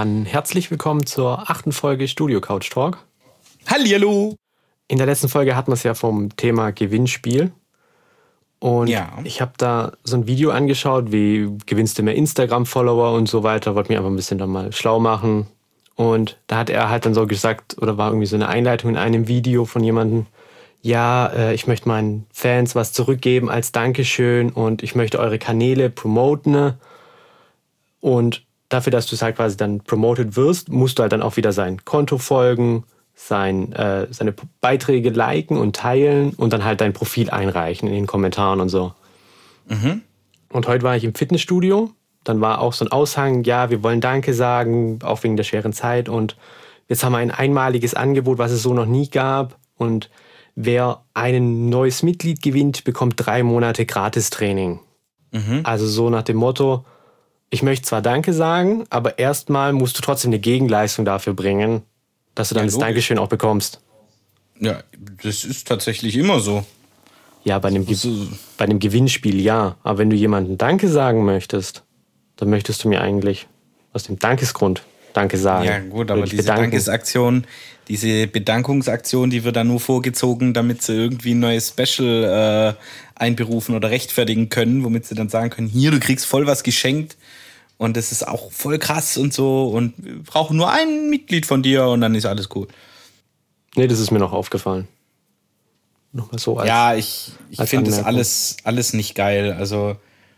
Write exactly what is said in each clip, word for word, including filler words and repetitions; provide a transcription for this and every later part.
Dann herzlich willkommen zur achten Folge Studio Couch Talk. Hallihallo! In der letzten Folge hatten wir es ja vom Thema Gewinnspiel. Und ja. ich habe da so ein Video angeschaut, wie gewinnst du mehr Instagram-Follower und so weiter. Wollte mich einfach ein bisschen dann mal schlau machen. Und da hat er halt dann so gesagt, oder war irgendwie so eine Einleitung in einem Video von jemandem, ja, äh, ich möchte meinen Fans was zurückgeben als Dankeschön und ich möchte eure Kanäle promoten. Und dafür, dass du es halt quasi dann promoted wirst, musst du halt dann auch wieder sein Konto folgen, sein, äh, seine Beiträge liken und teilen und dann halt dein Profil einreichen in den Kommentaren und so. Mhm. Und heute war ich im Fitnessstudio. Dann war auch so ein Aushang, ja, wir wollen Danke sagen, auch wegen der schweren Zeit. Und jetzt haben wir ein einmaliges Angebot, was es so noch nie gab. Und wer ein neues Mitglied gewinnt, bekommt drei Monate Gratis-Training. Mhm. Also so nach dem Motto, ich möchte zwar Danke sagen, aber erstmal musst du trotzdem eine Gegenleistung dafür bringen, dass du dann Ja, das logisch. Dankeschön auch bekommst. Ja, das ist tatsächlich immer so. Ja, bei einem, Ge- Das ist- bei einem Gewinnspiel ja. Aber wenn du jemandem Danke sagen möchtest, dann möchtest du mir eigentlich aus dem Dankesgrund Danke sagen. Ja gut, Oder aber dich diese bedanken. Dankesaktion, diese Bedankungsaktion, die wird dann nur vorgezogen, damit sie irgendwie ein neues Special äh, einberufen oder rechtfertigen können, womit sie dann sagen können, hier, du kriegst voll was geschenkt und das ist auch voll krass und so und wir brauchen nur ein Mitglied von dir und dann ist alles cool. Nee, das ist mir noch aufgefallen. Nochmal so als... Ja, ich, ich als finde das Anmerkung. alles, alles nicht geil. Also,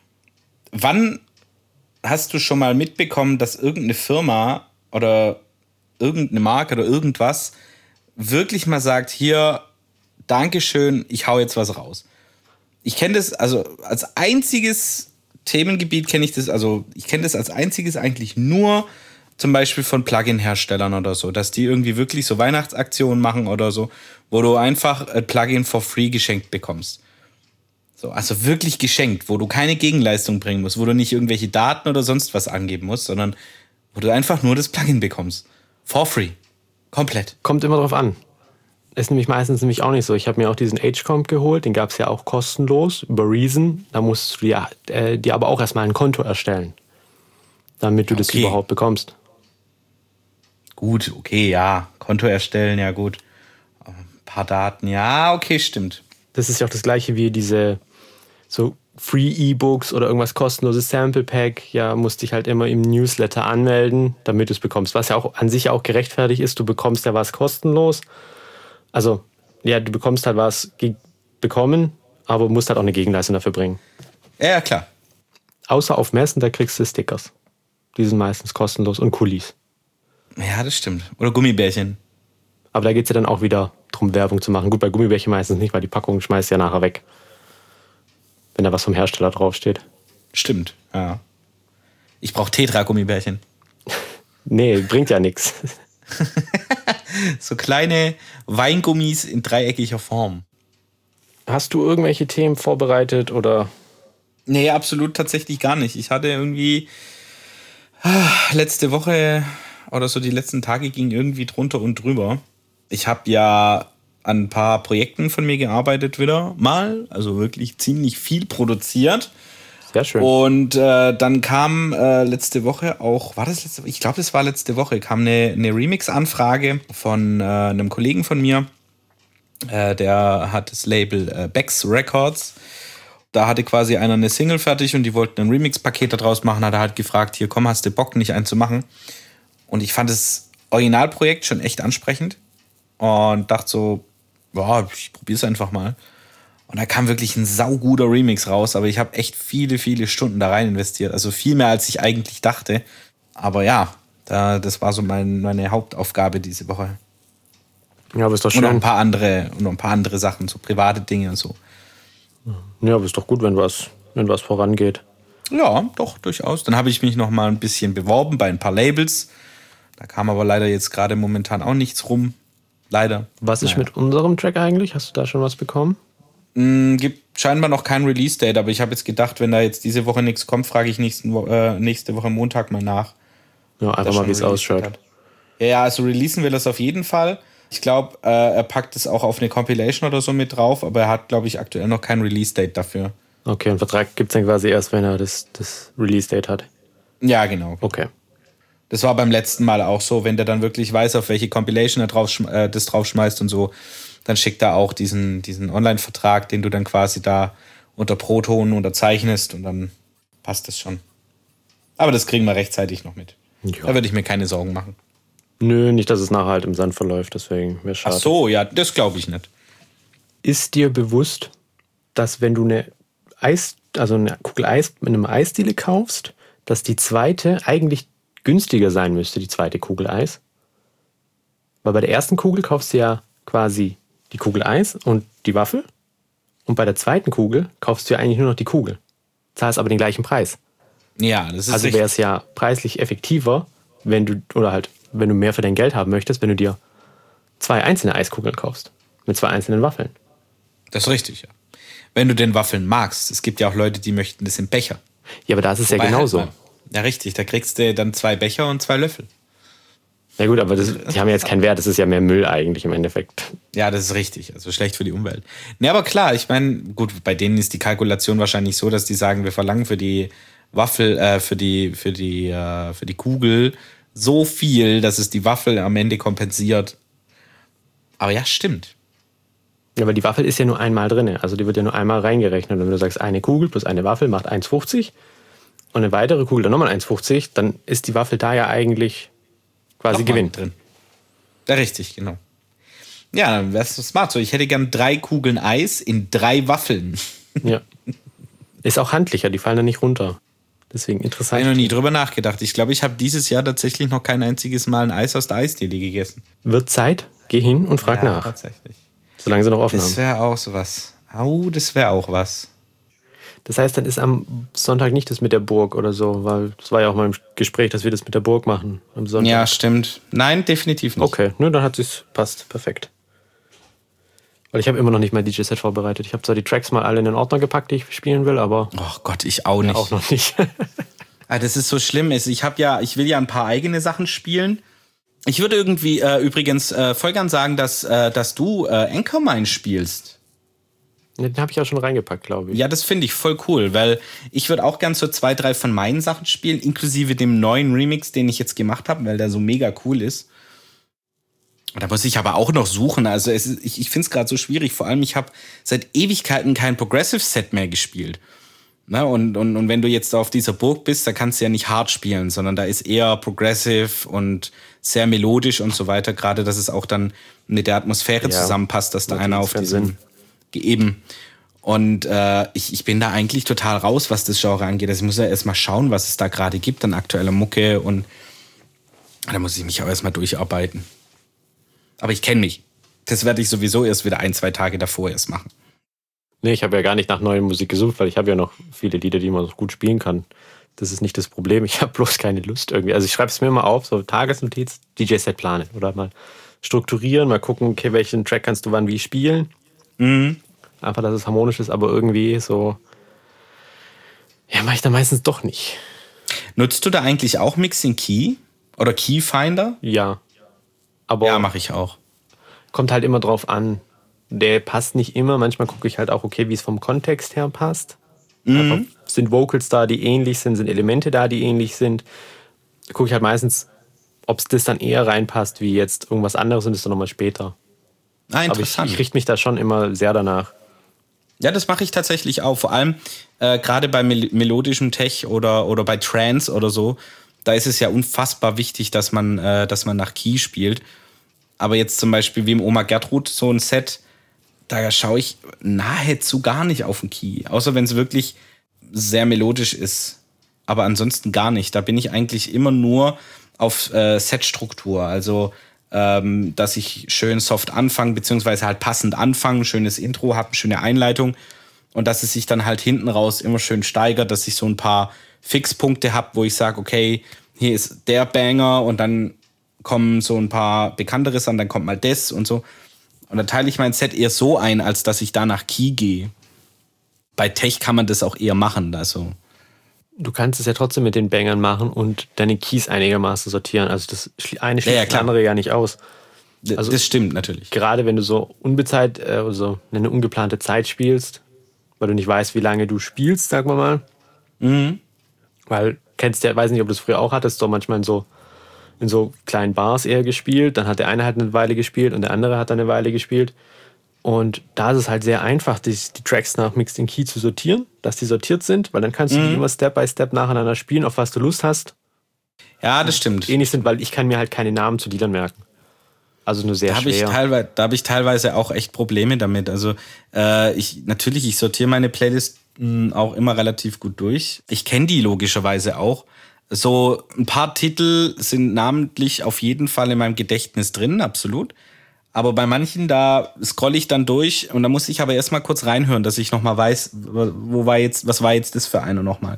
wann hast du schon mal mitbekommen, dass irgendeine Firma oder irgendeine Marke oder irgendwas wirklich mal sagt, hier, Dankeschön, ich hau jetzt was raus. Ich kenne das, also als einziges Themengebiet kenne ich das, also ich kenne das als einziges eigentlich nur zum Beispiel von Plugin-Herstellern oder so, dass die irgendwie wirklich so Weihnachtsaktionen machen oder so, wo du einfach ein Plugin for free geschenkt bekommst. So, also wirklich geschenkt, wo du keine Gegenleistung bringen musst, wo du nicht irgendwelche Daten oder sonst was angeben musst, sondern wo du einfach nur das Plugin bekommst. For free. Komplett. Kommt immer drauf an. Ist nämlich meistens nämlich auch nicht so. Ich habe mir auch diesen H-Comp geholt, den gab es ja auch kostenlos über Reason. Da musst du ja, äh, dir aber auch erstmal ein Konto erstellen, damit du das Okay. überhaupt bekommst. Gut, okay, ja. Konto erstellen, ja gut. Ein paar Daten, ja, okay, stimmt. Das ist ja auch das gleiche wie diese so Free E-Books oder irgendwas kostenloses Sample Pack. Ja, musst dich halt immer im Newsletter anmelden, damit du es bekommst. Was ja auch an sich auch gerechtfertigt ist. Du bekommst ja was kostenlos. Also, ja, du bekommst halt was ge- bekommen, aber musst halt auch eine Gegenleistung dafür bringen. Ja, ja, klar. Außer auf Messen, da kriegst du Stickers. Die sind meistens kostenlos und Kulis. Ja, das stimmt. Oder Gummibärchen. Aber da geht es ja dann auch wieder darum, Werbung zu machen. Gut, bei Gummibärchen meistens nicht, weil die Packung schmeißt ja nachher weg. Wenn da was vom Hersteller draufsteht. Stimmt, ja. Ich brauche Tetra-Gummibärchen. Nee, bringt ja nichts. So kleine Weingummis in dreieckiger Form. Hast du irgendwelche Themen vorbereitet oder? Nee, absolut tatsächlich gar nicht. Ich hatte irgendwie ah, letzte Woche oder so die letzten Tage ging irgendwie drunter und drüber. Ich habe ja an ein paar Projekten von mir gearbeitet wieder mal. Also wirklich ziemlich viel produziert. Sehr schön. Und äh, dann kam äh, letzte Woche auch, war das letzte Woche? Ich glaube, das war letzte Woche, kam eine, eine Remix-Anfrage von äh, einem Kollegen von mir. Äh, der hat das Label äh, Bex Records. Da hatte quasi einer eine Single fertig und die wollten ein Remix-Paket daraus machen. Hat er halt gefragt, hier komm, hast du Bock, nicht einen zu machen? Und ich fand das Originalprojekt schon echt ansprechend. Und dachte so, ja, ich probier's einfach mal. Und da kam wirklich ein sauguter Remix raus, aber ich habe echt viele, viele Stunden da rein investiert. Also viel mehr, als ich eigentlich dachte. Aber ja, da, das war so mein, meine Hauptaufgabe diese Woche. Ja, aber ist doch Und noch ein schön. paar andere, und noch ein paar andere Sachen, so private Dinge und so. Ja, aber ist doch gut, wenn was, wenn was vorangeht. Ja, doch, durchaus. Dann habe ich mich noch mal ein bisschen beworben bei ein paar Labels. Da kam aber leider jetzt gerade momentan auch nichts rum. Leider. Was ist Naja. mit unserem Track eigentlich? Hast du da schon was bekommen? Mm, gibt scheinbar noch kein Release-Date, aber ich habe jetzt gedacht, wenn da jetzt diese Woche nichts kommt, frage ich nächsten Wo- äh, nächste Woche Montag mal nach. Ja, ob der einfach mal, schon wie es released ausschaut. hat. Ja, ja, also releasen will das auf jeden Fall. Ich glaube, äh, er packt es auch auf eine Compilation oder so mit drauf, aber er hat, glaube ich, aktuell noch kein Release-Date dafür. Okay, und Vertrag gibt es dann quasi erst, wenn er das, das Release-Date hat. Ja, genau. Okay. Das war beim letzten Mal auch so, wenn der dann wirklich weiß, auf welche Compilation er drauf, äh, das draufschmeißt und so, dann schickt er auch diesen, diesen Online-Vertrag, den du dann quasi da unter Proton unterzeichnest und dann passt das schon. Aber das kriegen wir rechtzeitig noch mit. Ja. Da würde ich mir keine Sorgen machen. Nö, nicht, dass es nachher halt im Sand verläuft, deswegen wäre schade. Ach so, ja, das glaube ich nicht. Ist dir bewusst, dass wenn du eine Eis, also eine Kugel Eis mit einem Eisdiele kaufst, dass die zweite eigentlich günstiger sein müsste, die zweite Kugel Eis? Weil bei der ersten Kugel kaufst du ja quasi die Kugel Eis und die Waffel. Und bei der zweiten Kugel kaufst du ja eigentlich nur noch die Kugel. Zahlst aber den gleichen Preis. Ja, das ist Also wäre es ja preislich effektiver, wenn du, oder halt, wenn du mehr für dein Geld haben möchtest, wenn du dir zwei einzelne Eiskugeln kaufst. Mit zwei einzelnen Waffeln. Das ist richtig, ja. Wenn du den Waffeln magst. Es gibt ja auch Leute, die möchten das im Becher. Ja, aber da ist es Wobei ja genauso. Halt ja, richtig. Da kriegst du dann zwei Becher und zwei Löffel. Na gut, aber das, die haben ja jetzt keinen Wert. Das ist ja mehr Müll eigentlich im Endeffekt. Ja, das ist richtig. Also schlecht für die Umwelt. Ne, aber klar, ich meine, gut, bei denen ist die Kalkulation wahrscheinlich so, dass die sagen, wir verlangen für die Waffel, äh, für die, für die, äh, für die Kugel so viel, dass es die Waffel am Ende kompensiert. Aber ja, stimmt. Ja, aber die Waffel ist ja nur einmal drin. Also die wird ja nur einmal reingerechnet. Und wenn du sagst, eine Kugel plus eine Waffel macht eins fünfzig und eine weitere Kugel dann nochmal eins fünfzig, dann ist die Waffel da ja eigentlich quasi Gewinn drin. Ja, richtig, genau. Ja, dann wär's smart so. Ich hätte gern drei Kugeln Eis in drei Waffeln. Ja. Ist auch handlicher, die fallen dann nicht runter. Deswegen interessant. Ich habe noch nie drüber nachgedacht. Ich glaube, ich habe dieses Jahr tatsächlich noch kein einziges Mal ein Eis aus der Eisdiele gegessen. Wird Zeit, geh hin und frag ja, nach. Tatsächlich. Solange sie noch offen haben. Das wäre auch sowas. Au, das wäre auch was. Das heißt, dann ist am Sonntag nicht das mit der Burg oder so, weil das war ja auch mal im Gespräch, dass wir das mit der Burg machen am Sonntag. Ja, stimmt. Nein, definitiv nicht. Okay, ne, dann hat es passt. Perfekt. Weil ich habe immer noch nicht mein D J-Set vorbereitet. Ich habe zwar die Tracks mal alle in den Ordner gepackt, die ich spielen will, aber... Oh Gott, ich auch nicht. Ja, auch noch nicht. Ah, das ist so schlimm. Ich habe ja, ich will ja ein paar eigene Sachen spielen. Ich würde irgendwie äh, übrigens äh, voll gern sagen, dass, äh, dass du äh, Anchormine spielst. Den habe ich auch schon reingepackt, glaube ich. Ja, das finde ich voll cool, weil ich würde auch gern so zwei, drei von meinen Sachen spielen, inklusive dem neuen Remix, den ich jetzt gemacht habe, weil der so mega cool ist. Da muss ich aber auch noch suchen. Also es ist, ich, ich finde es gerade so schwierig. Vor allem, ich habe seit Ewigkeiten kein Progressive-Set mehr gespielt. Na, und, und, und wenn du jetzt auf dieser Burg bist, da kannst du ja nicht hart spielen, sondern da ist eher Progressive und sehr melodisch und so weiter. Gerade, dass es auch dann mit der Atmosphäre ja, zusammenpasst, dass da einer auf diesem eben. Und äh, ich, ich bin da eigentlich total raus, was das Genre angeht. Also ich muss ja erstmal schauen, was es da gerade gibt an aktueller Mucke. Und da muss ich mich auch erstmal durcharbeiten. Aber ich kenne mich. Das werde ich sowieso erst wieder ein, zwei Tage davor erst machen. Nee, ich habe ja gar nicht nach neuer Musik gesucht, weil ich habe ja noch viele Lieder, die man noch gut spielen kann. Das ist nicht das Problem. Ich habe bloß keine Lust irgendwie. Also ich schreibe es mir mal auf, so Tagesnotiz, D J-Set planen oder mal strukturieren, mal gucken, okay, welchen Track kannst du wann wie spielen. Mhm. Einfach, dass es harmonisch ist, aber irgendwie so, ja, mache ich da meistens doch nicht. Nutzt du da eigentlich auch Mixing Key oder Keyfinder? Ja. Aber ja, mache ich auch. Kommt halt immer drauf an. Der passt nicht immer. Manchmal gucke ich halt auch, okay, wie es vom Kontext her passt. Mhm. Einfach, sind Vocals da, die ähnlich sind? Sind Elemente da, die ähnlich sind? Da gucke ich halt meistens, ob es das dann eher reinpasst, wie jetzt irgendwas anderes und das dann nochmal später. Ah, interessant. Aber ich, ich richte mich da schon immer sehr danach. Ja, das mache ich tatsächlich auch. Vor allem äh, gerade bei mel- melodischem Tech oder, oder bei Trance oder so, da ist es ja unfassbar wichtig, dass man, äh, dass man nach Key spielt. Aber jetzt zum Beispiel wie im Oma Gertrud so ein Set, da schaue ich nahezu gar nicht auf den Key. Außer wenn es wirklich sehr melodisch ist. Aber ansonsten gar nicht. Da bin ich eigentlich immer nur auf äh, Setstruktur. Also, ähm, dass ich schön soft anfange, beziehungsweise halt passend anfange, schönes Intro habe, eine schöne Einleitung. Und dass es sich dann halt hinten raus immer schön steigert, dass ich so ein paar Fixpunkte habe, wo ich sage, okay, hier ist der Banger und dann kommen so ein paar Bekannteres an, dann kommt mal das und so. Und dann teile ich mein Set eher so ein, als dass ich da nach Key gehe. Bei Tech kann man das auch eher machen. Also. Du kannst es ja trotzdem mit den Bangern machen und deine Keys einigermaßen sortieren. Also das eine schließt ja, ja, das andere ja nicht aus. Also das stimmt natürlich. Gerade wenn du so unbezahlt, also eine ungeplante Zeit spielst, weil du nicht weißt, wie lange du spielst, sagen wir mal. Mhm. Weil, kennst du ja, weiß nicht, ob du es früher auch hattest, so manchmal so in so kleinen Bars eher gespielt. Dann hat der eine halt eine Weile gespielt und der andere hat dann eine Weile gespielt. Und da ist es halt sehr einfach, die, die Tracks nach Mixed in Key zu sortieren, dass die sortiert sind, weil dann kannst du Mhm. die immer Step by Step nacheinander spielen, auf was du Lust hast. Ja, das stimmt. Ähnlich sind, weil ich kann mir halt keine Namen zu Liedern merken. Also nur sehr Da habe ich, schwer. teilweise, da hab ich teilweise auch echt Probleme damit. Also äh, ich natürlich, ich sortiere meine Playlist mh, auch immer relativ gut durch. Ich kenne die logischerweise auch. So ein paar Titel sind namentlich auf jeden Fall in meinem Gedächtnis drin, absolut. Aber bei manchen, da scrolle ich dann durch und da muss ich aber erstmal kurz reinhören, dass ich nochmal weiß, wo war jetzt, was war jetzt das für eine nochmal.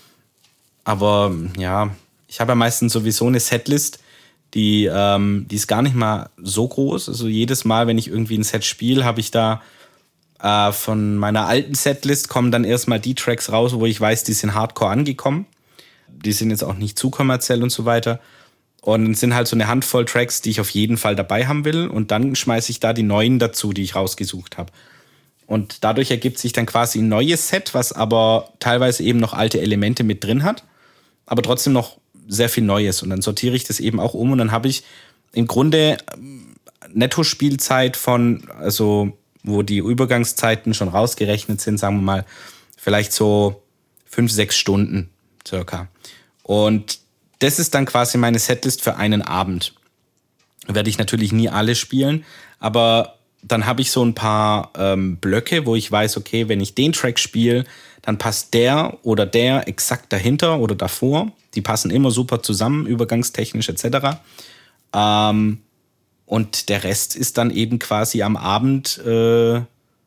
Aber ja, ich habe ja meistens sowieso eine Setlist, die, ähm, die ist gar nicht mal so groß. Also jedes Mal, wenn ich irgendwie ein Set spiele, habe ich da äh, von meiner alten Setlist kommen dann erstmal die Tracks raus, wo ich weiß, die sind hardcore angekommen. Die sind jetzt auch nicht zu kommerziell und so weiter. Und es sind halt so eine Handvoll Tracks, die ich auf jeden Fall dabei haben will. Und dann schmeiße ich da die neuen dazu, die ich rausgesucht habe. Und dadurch ergibt sich dann quasi ein neues Set, was aber teilweise eben noch alte Elemente mit drin hat, aber trotzdem noch sehr viel Neues. Und dann sortiere ich das eben auch um und dann habe ich im Grunde Netto-Spielzeit von, also wo die Übergangszeiten schon rausgerechnet sind, sagen wir mal, vielleicht so fünf, sechs Stunden circa. Und das ist dann quasi meine Setlist für einen Abend. Werde ich natürlich nie alle spielen, aber dann habe ich so ein paar ähm, Blöcke, wo ich weiß, okay, wenn ich den Track spiele, dann passt der oder der exakt dahinter oder davor. Die passen immer super zusammen, übergangstechnisch et cetera. Ähm, und der Rest ist dann eben quasi am Abend, äh,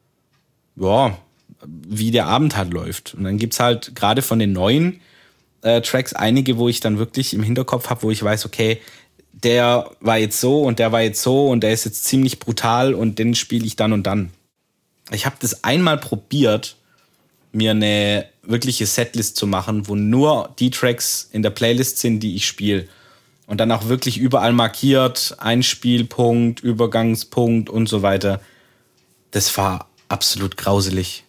ja, wie der Abend halt läuft. Und dann gibt's halt gerade von den neuen äh, Tracks einige, wo ich dann wirklich im Hinterkopf habe, wo ich weiß, okay, der war jetzt so und der war jetzt so und der ist jetzt ziemlich brutal und den spiele ich dann und dann. Ich habe das einmal probiert, mir eine wirkliche Setlist zu machen, wo nur die Tracks in der Playlist sind, die ich spiele. Und dann auch wirklich überall markiert, Einspielpunkt, Übergangspunkt und so weiter. Das war absolut grauselig.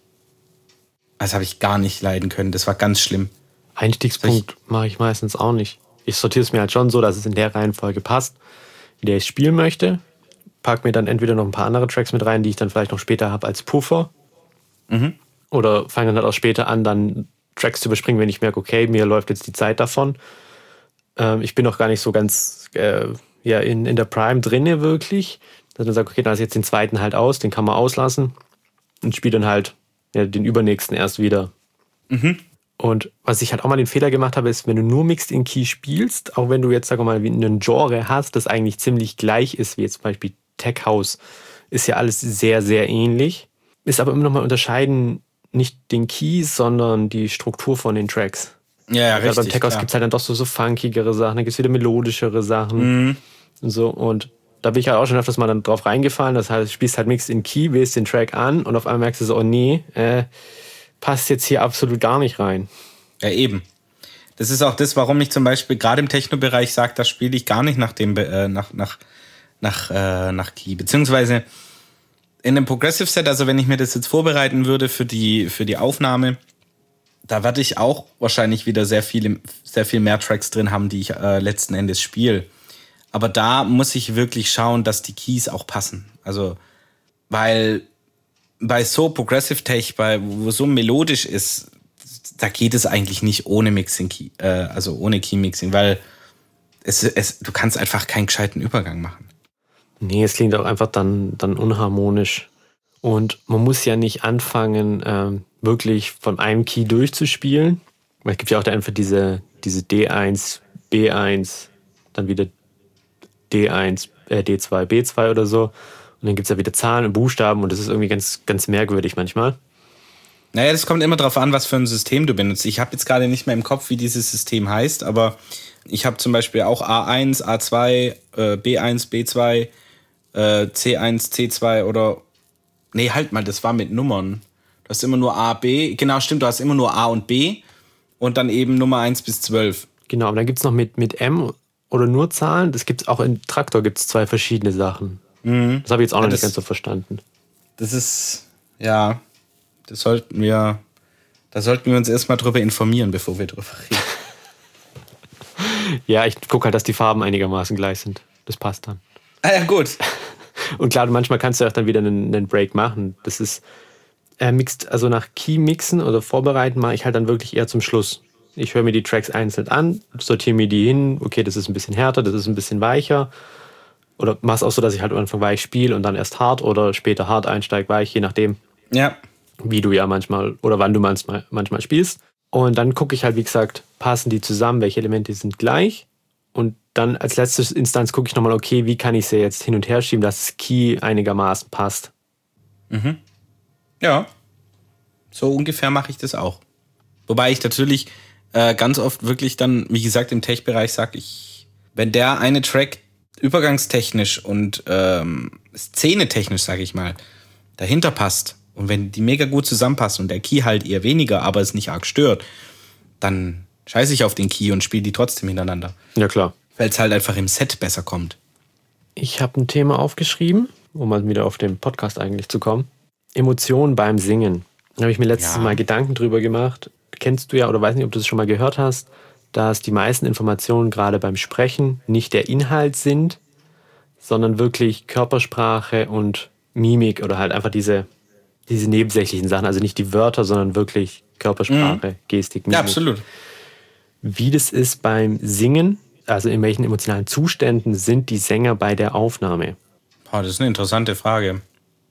Das habe ich gar nicht leiden können. Das war ganz schlimm. Einstiegspunkt mache ich meistens auch nicht. Ich sortiere es mir halt schon so, dass es in der Reihenfolge passt, in der ich spielen möchte. Pack mir dann entweder noch ein paar andere Tracks mit rein, die ich dann vielleicht noch später habe als Puffer. Mhm. Oder fange dann halt auch später an, dann Tracks zu überspringen, wenn ich merke, okay, mir läuft jetzt die Zeit davon. Ähm, ich bin noch gar nicht so ganz äh, ja, in, in der Prime drinne wirklich. Dass man sagt, okay, dann ist jetzt den zweiten halt aus, den kann man auslassen und spiele dann halt ja, den übernächsten erst wieder. Mhm. Und was ich halt auch mal den Fehler gemacht habe, ist, wenn du nur Mixed in Key spielst, auch wenn du jetzt, sag mal, wie ein Genre hast, das eigentlich ziemlich gleich ist, wie jetzt zum Beispiel Tech House, ist ja alles sehr, sehr ähnlich. Ist aber immer noch mal unterscheiden, nicht den Key, sondern die Struktur von den Tracks. Ja, ja, Gerade richtig. beim Tech House gibt es halt dann doch so, so funkigere Sachen, dann gibt es wieder melodischere Sachen. Mhm. Und so. Und da bin ich halt auch schon öfters mal dann drauf reingefallen. Das heißt, du spielst halt Mixed in Key, wählst den Track an und auf einmal merkst du so, oh nee, äh, passt jetzt hier absolut gar nicht rein. Ja, eben. Das ist auch das, warum ich zum Beispiel gerade im Techno-Bereich sage, da spiele ich gar nicht nach dem äh, nach, nach, nach, äh, nach Key. Beziehungsweise in einem Progressive Set, also wenn ich mir das jetzt vorbereiten würde für die, für die Aufnahme, da werde ich auch wahrscheinlich wieder sehr viele, sehr viel mehr Tracks drin haben, die ich äh, letzten Endes spiele. Aber da muss ich wirklich schauen, dass die Keys auch passen. Also, weil bei so Progressive Tech, bei, wo so melodisch ist, da geht es eigentlich nicht ohne Mixing, Key, äh, also ohne Key-Mixing, weil es, es, du kannst einfach keinen gescheiten Übergang machen. Nee, es klingt auch einfach dann, dann unharmonisch. Und man muss ja nicht anfangen, ähm, wirklich von einem Key durchzuspielen. Weil es gibt ja auch da einfach diese, diese D eins, B eins, dann wieder D eins, äh, D zwei, B zwei oder so. Und dann gibt es ja wieder Zahlen und Buchstaben und das ist irgendwie ganz, ganz merkwürdig manchmal. Naja, das kommt immer darauf an, was für ein System du benutzt. Ich habe jetzt gerade nicht mehr im Kopf, wie dieses System heißt, aber ich habe zum Beispiel auch A eins, A zwei, äh, B eins, B zwei, äh, C eins, C zwei oder... Nee, halt mal, das war mit Nummern. Du hast immer nur A, B. Genau, stimmt, du hast immer nur A und B und dann eben Nummer eins bis zwölf. Genau, aber dann gibt es noch mit, mit M oder nur Zahlen. Das gibt's auch in Traktor, gibt es zwei verschiedene Sachen. Mhm. Das habe ich jetzt auch Ja, noch nicht das- ganz so verstanden. Das ist, ja, das sollten wir, da sollten wir uns erstmal drüber informieren, bevor wir drüber reden. Ja, ich gucke halt, dass die Farben einigermaßen gleich sind. Das passt dann. Ah ja, gut. Und klar, manchmal kannst du auch dann wieder einen, einen Break machen. Das ist äh, mixed, also nach Key mixen oder vorbereiten mache ich halt dann wirklich eher zum Schluss. Ich höre mir die Tracks einzeln an, sortiere mir die hin. Okay, das ist ein bisschen härter, das ist ein bisschen weicher. Oder mach es auch so, dass ich halt am Anfang weich spiele und dann erst hart oder später hart einsteige, weich, je nachdem. Ja. Wie du ja manchmal oder wann du manchmal, manchmal spielst. Und dann gucke ich halt, wie gesagt, passen die zusammen, welche Elemente sind gleich. Und dann als letzte Instanz gucke ich nochmal, okay, wie kann ich sie jetzt hin und her schieben, dass das Key einigermaßen passt. Mhm. Ja, so ungefähr mache ich das auch. Wobei ich natürlich äh, ganz oft wirklich dann, wie gesagt, im Tech-Bereich sage ich, wenn der eine Track übergangstechnisch und ähm, szenetechnisch, sage ich mal, dahinter passt und wenn die mega gut zusammenpassen und der Key halt eher weniger, aber es nicht arg stört, dann scheiße ich auf den Key und spiele die trotzdem hintereinander. Ja, klar. Weil es halt einfach im Set besser kommt. Ich habe ein Thema aufgeschrieben, um mal wieder auf den Podcast eigentlich zu kommen. Emotionen beim Singen. Da habe ich mir letztes Ja. Mal Gedanken drüber gemacht. Kennst du ja, oder weiß nicht, ob du das schon mal gehört hast, dass die meisten Informationen gerade beim Sprechen nicht der Inhalt sind, sondern wirklich Körpersprache und Mimik oder halt einfach diese, diese nebensächlichen Sachen. Also nicht die Wörter, sondern wirklich Körpersprache, Gestik, Mimik. Ja, absolut. Wie das ist beim Singen, also in welchen emotionalen Zuständen sind die Sänger bei der Aufnahme? Boah, das ist eine interessante Frage.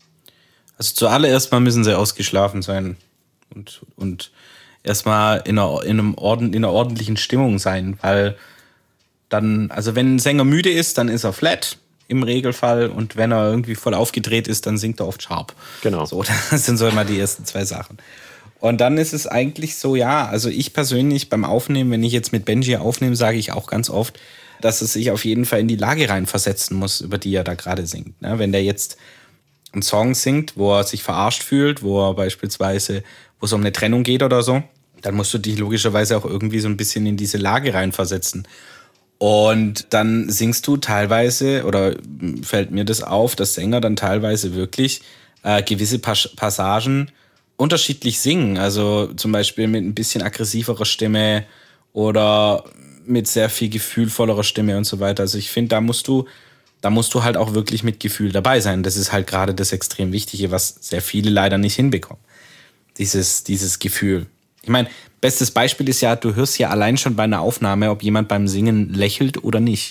Also zuallererst mal müssen sie ausgeschlafen sein und, und erstmal in einer, in, einem Orden, in einer ordentlichen Stimmung sein, weil dann, also wenn ein Sänger müde ist, dann ist er flat im Regelfall und wenn er irgendwie voll aufgedreht ist, dann singt er oft sharp. Genau. So, das sind so immer die ersten zwei Sachen. Und dann ist es eigentlich so, ja, also ich persönlich beim Aufnehmen, wenn ich jetzt mit Benji aufnehme, sage ich auch ganz oft, dass es sich auf jeden Fall in die Lage reinversetzen muss, über die er da gerade singt. Ne? Wenn der jetzt einen Song singt, wo er sich verarscht fühlt, wo er beispielsweise, wo es um eine Trennung geht oder so, dann musst du dich logischerweise auch irgendwie so ein bisschen in diese Lage reinversetzen. Und dann singst du teilweise, oder fällt mir das auf, dass Sänger dann teilweise wirklich äh, gewisse Pas- Passagen unterschiedlich singen. Also zum Beispiel mit ein bisschen aggressiverer Stimme oder mit sehr viel gefühlvollerer Stimme und so weiter. Also ich finde, da musst du, da musst du halt auch wirklich mit Gefühl dabei sein. Das ist halt gerade das extrem Wichtige, was sehr viele leider nicht hinbekommen. Dieses, dieses Gefühl. Ich meine, bestes Beispiel ist ja, du hörst ja allein schon bei einer Aufnahme, ob jemand beim Singen lächelt oder nicht.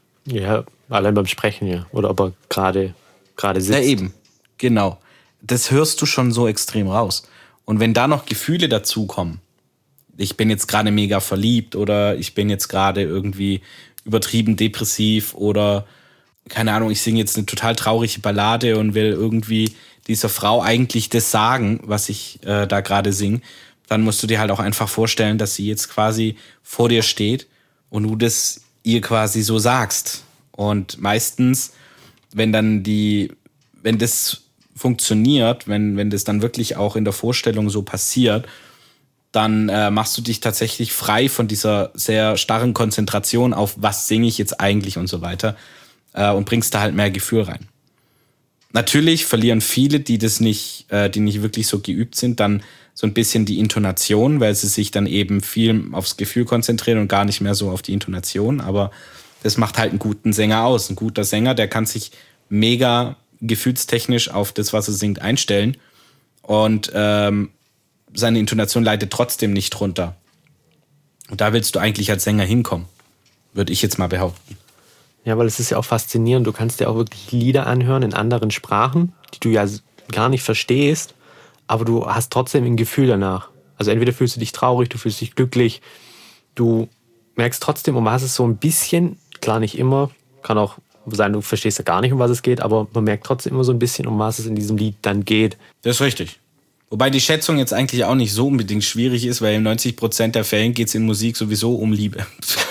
Ja, allein beim Sprechen, ja. Oder ob er gerade gerade sitzt. Ja, eben. Genau. Das hörst du schon so extrem raus. Und wenn da noch Gefühle dazukommen, ich bin jetzt gerade mega verliebt oder ich bin jetzt gerade irgendwie übertrieben depressiv oder keine Ahnung, ich singe jetzt eine total traurige Ballade und will irgendwie dieser Frau eigentlich das sagen, was ich äh, da gerade singe, dann musst du dir halt auch einfach vorstellen, dass sie jetzt quasi vor dir steht und du das ihr quasi so sagst. Und meistens, wenn dann die, wenn das funktioniert, wenn, wenn das dann wirklich auch in der Vorstellung so passiert, dann äh, machst du dich tatsächlich frei von dieser sehr starren Konzentration auf, was singe ich jetzt eigentlich und so weiter äh, und bringst da halt mehr Gefühl rein. Natürlich verlieren viele, die das nicht, äh, die nicht wirklich so geübt sind, dann so ein bisschen die Intonation, weil sie sich dann eben viel aufs Gefühl konzentrieren und gar nicht mehr so auf die Intonation. Aber das macht halt einen guten Sänger aus. Ein guter Sänger, der kann sich mega gefühlstechnisch auf das, was er singt, einstellen. Und ähm, seine Intonation leidet trotzdem nicht runter. Und da willst du eigentlich als Sänger hinkommen, würde ich jetzt mal behaupten. Ja, weil es ist ja auch faszinierend. Du kannst dir auch wirklich Lieder anhören in anderen Sprachen, die du ja gar nicht verstehst, aber du hast trotzdem ein Gefühl danach. Also entweder fühlst du dich traurig, du fühlst dich glücklich, du merkst trotzdem, um was es so ein bisschen, klar nicht immer, kann auch sein, du verstehst ja gar nicht, um was es geht, aber man merkt trotzdem immer so ein bisschen, um was es in diesem Lied dann geht. Das ist richtig. Wobei die Schätzung jetzt eigentlich auch nicht so unbedingt schwierig ist, weil in neunzig Prozent der Fällen geht es in Musik sowieso um Liebe.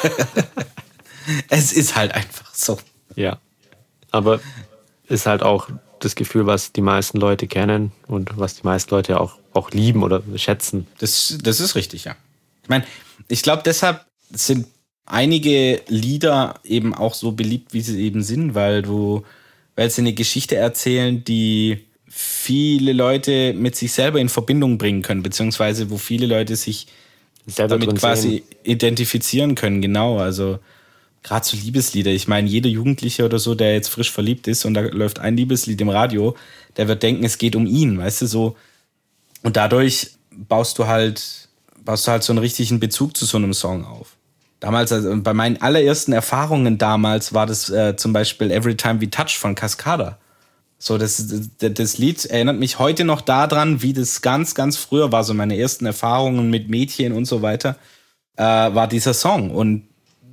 Es ist halt einfach so. Ja, aber ist halt auch das Gefühl, was die meisten Leute kennen und was die meisten Leute auch, auch lieben oder schätzen. Das, das ist richtig, ja. Ich meine, ich glaube, deshalb sind einige Lieder eben auch so beliebt, wie sie eben sind, weil du, weil sie eine Geschichte erzählen, die viele Leute mit sich selber in Verbindung bringen können, beziehungsweise wo viele Leute sich selber damit quasi sehen. Identifizieren können, genau. Also gerade so Liebeslieder. Ich meine, jeder Jugendliche oder so, der jetzt frisch verliebt ist und da läuft ein Liebeslied im Radio, der wird denken, es geht um ihn, weißt du, so. Und dadurch baust du halt, baust du halt so einen richtigen Bezug zu so einem Song auf. Damals, also bei meinen allerersten Erfahrungen damals war das äh, zum Beispiel Every Time We Touch von Cascada. So, das, das, das Lied erinnert mich heute noch daran, wie das ganz, ganz früher war, so meine ersten Erfahrungen mit Mädchen und so weiter, äh, war dieser Song. Und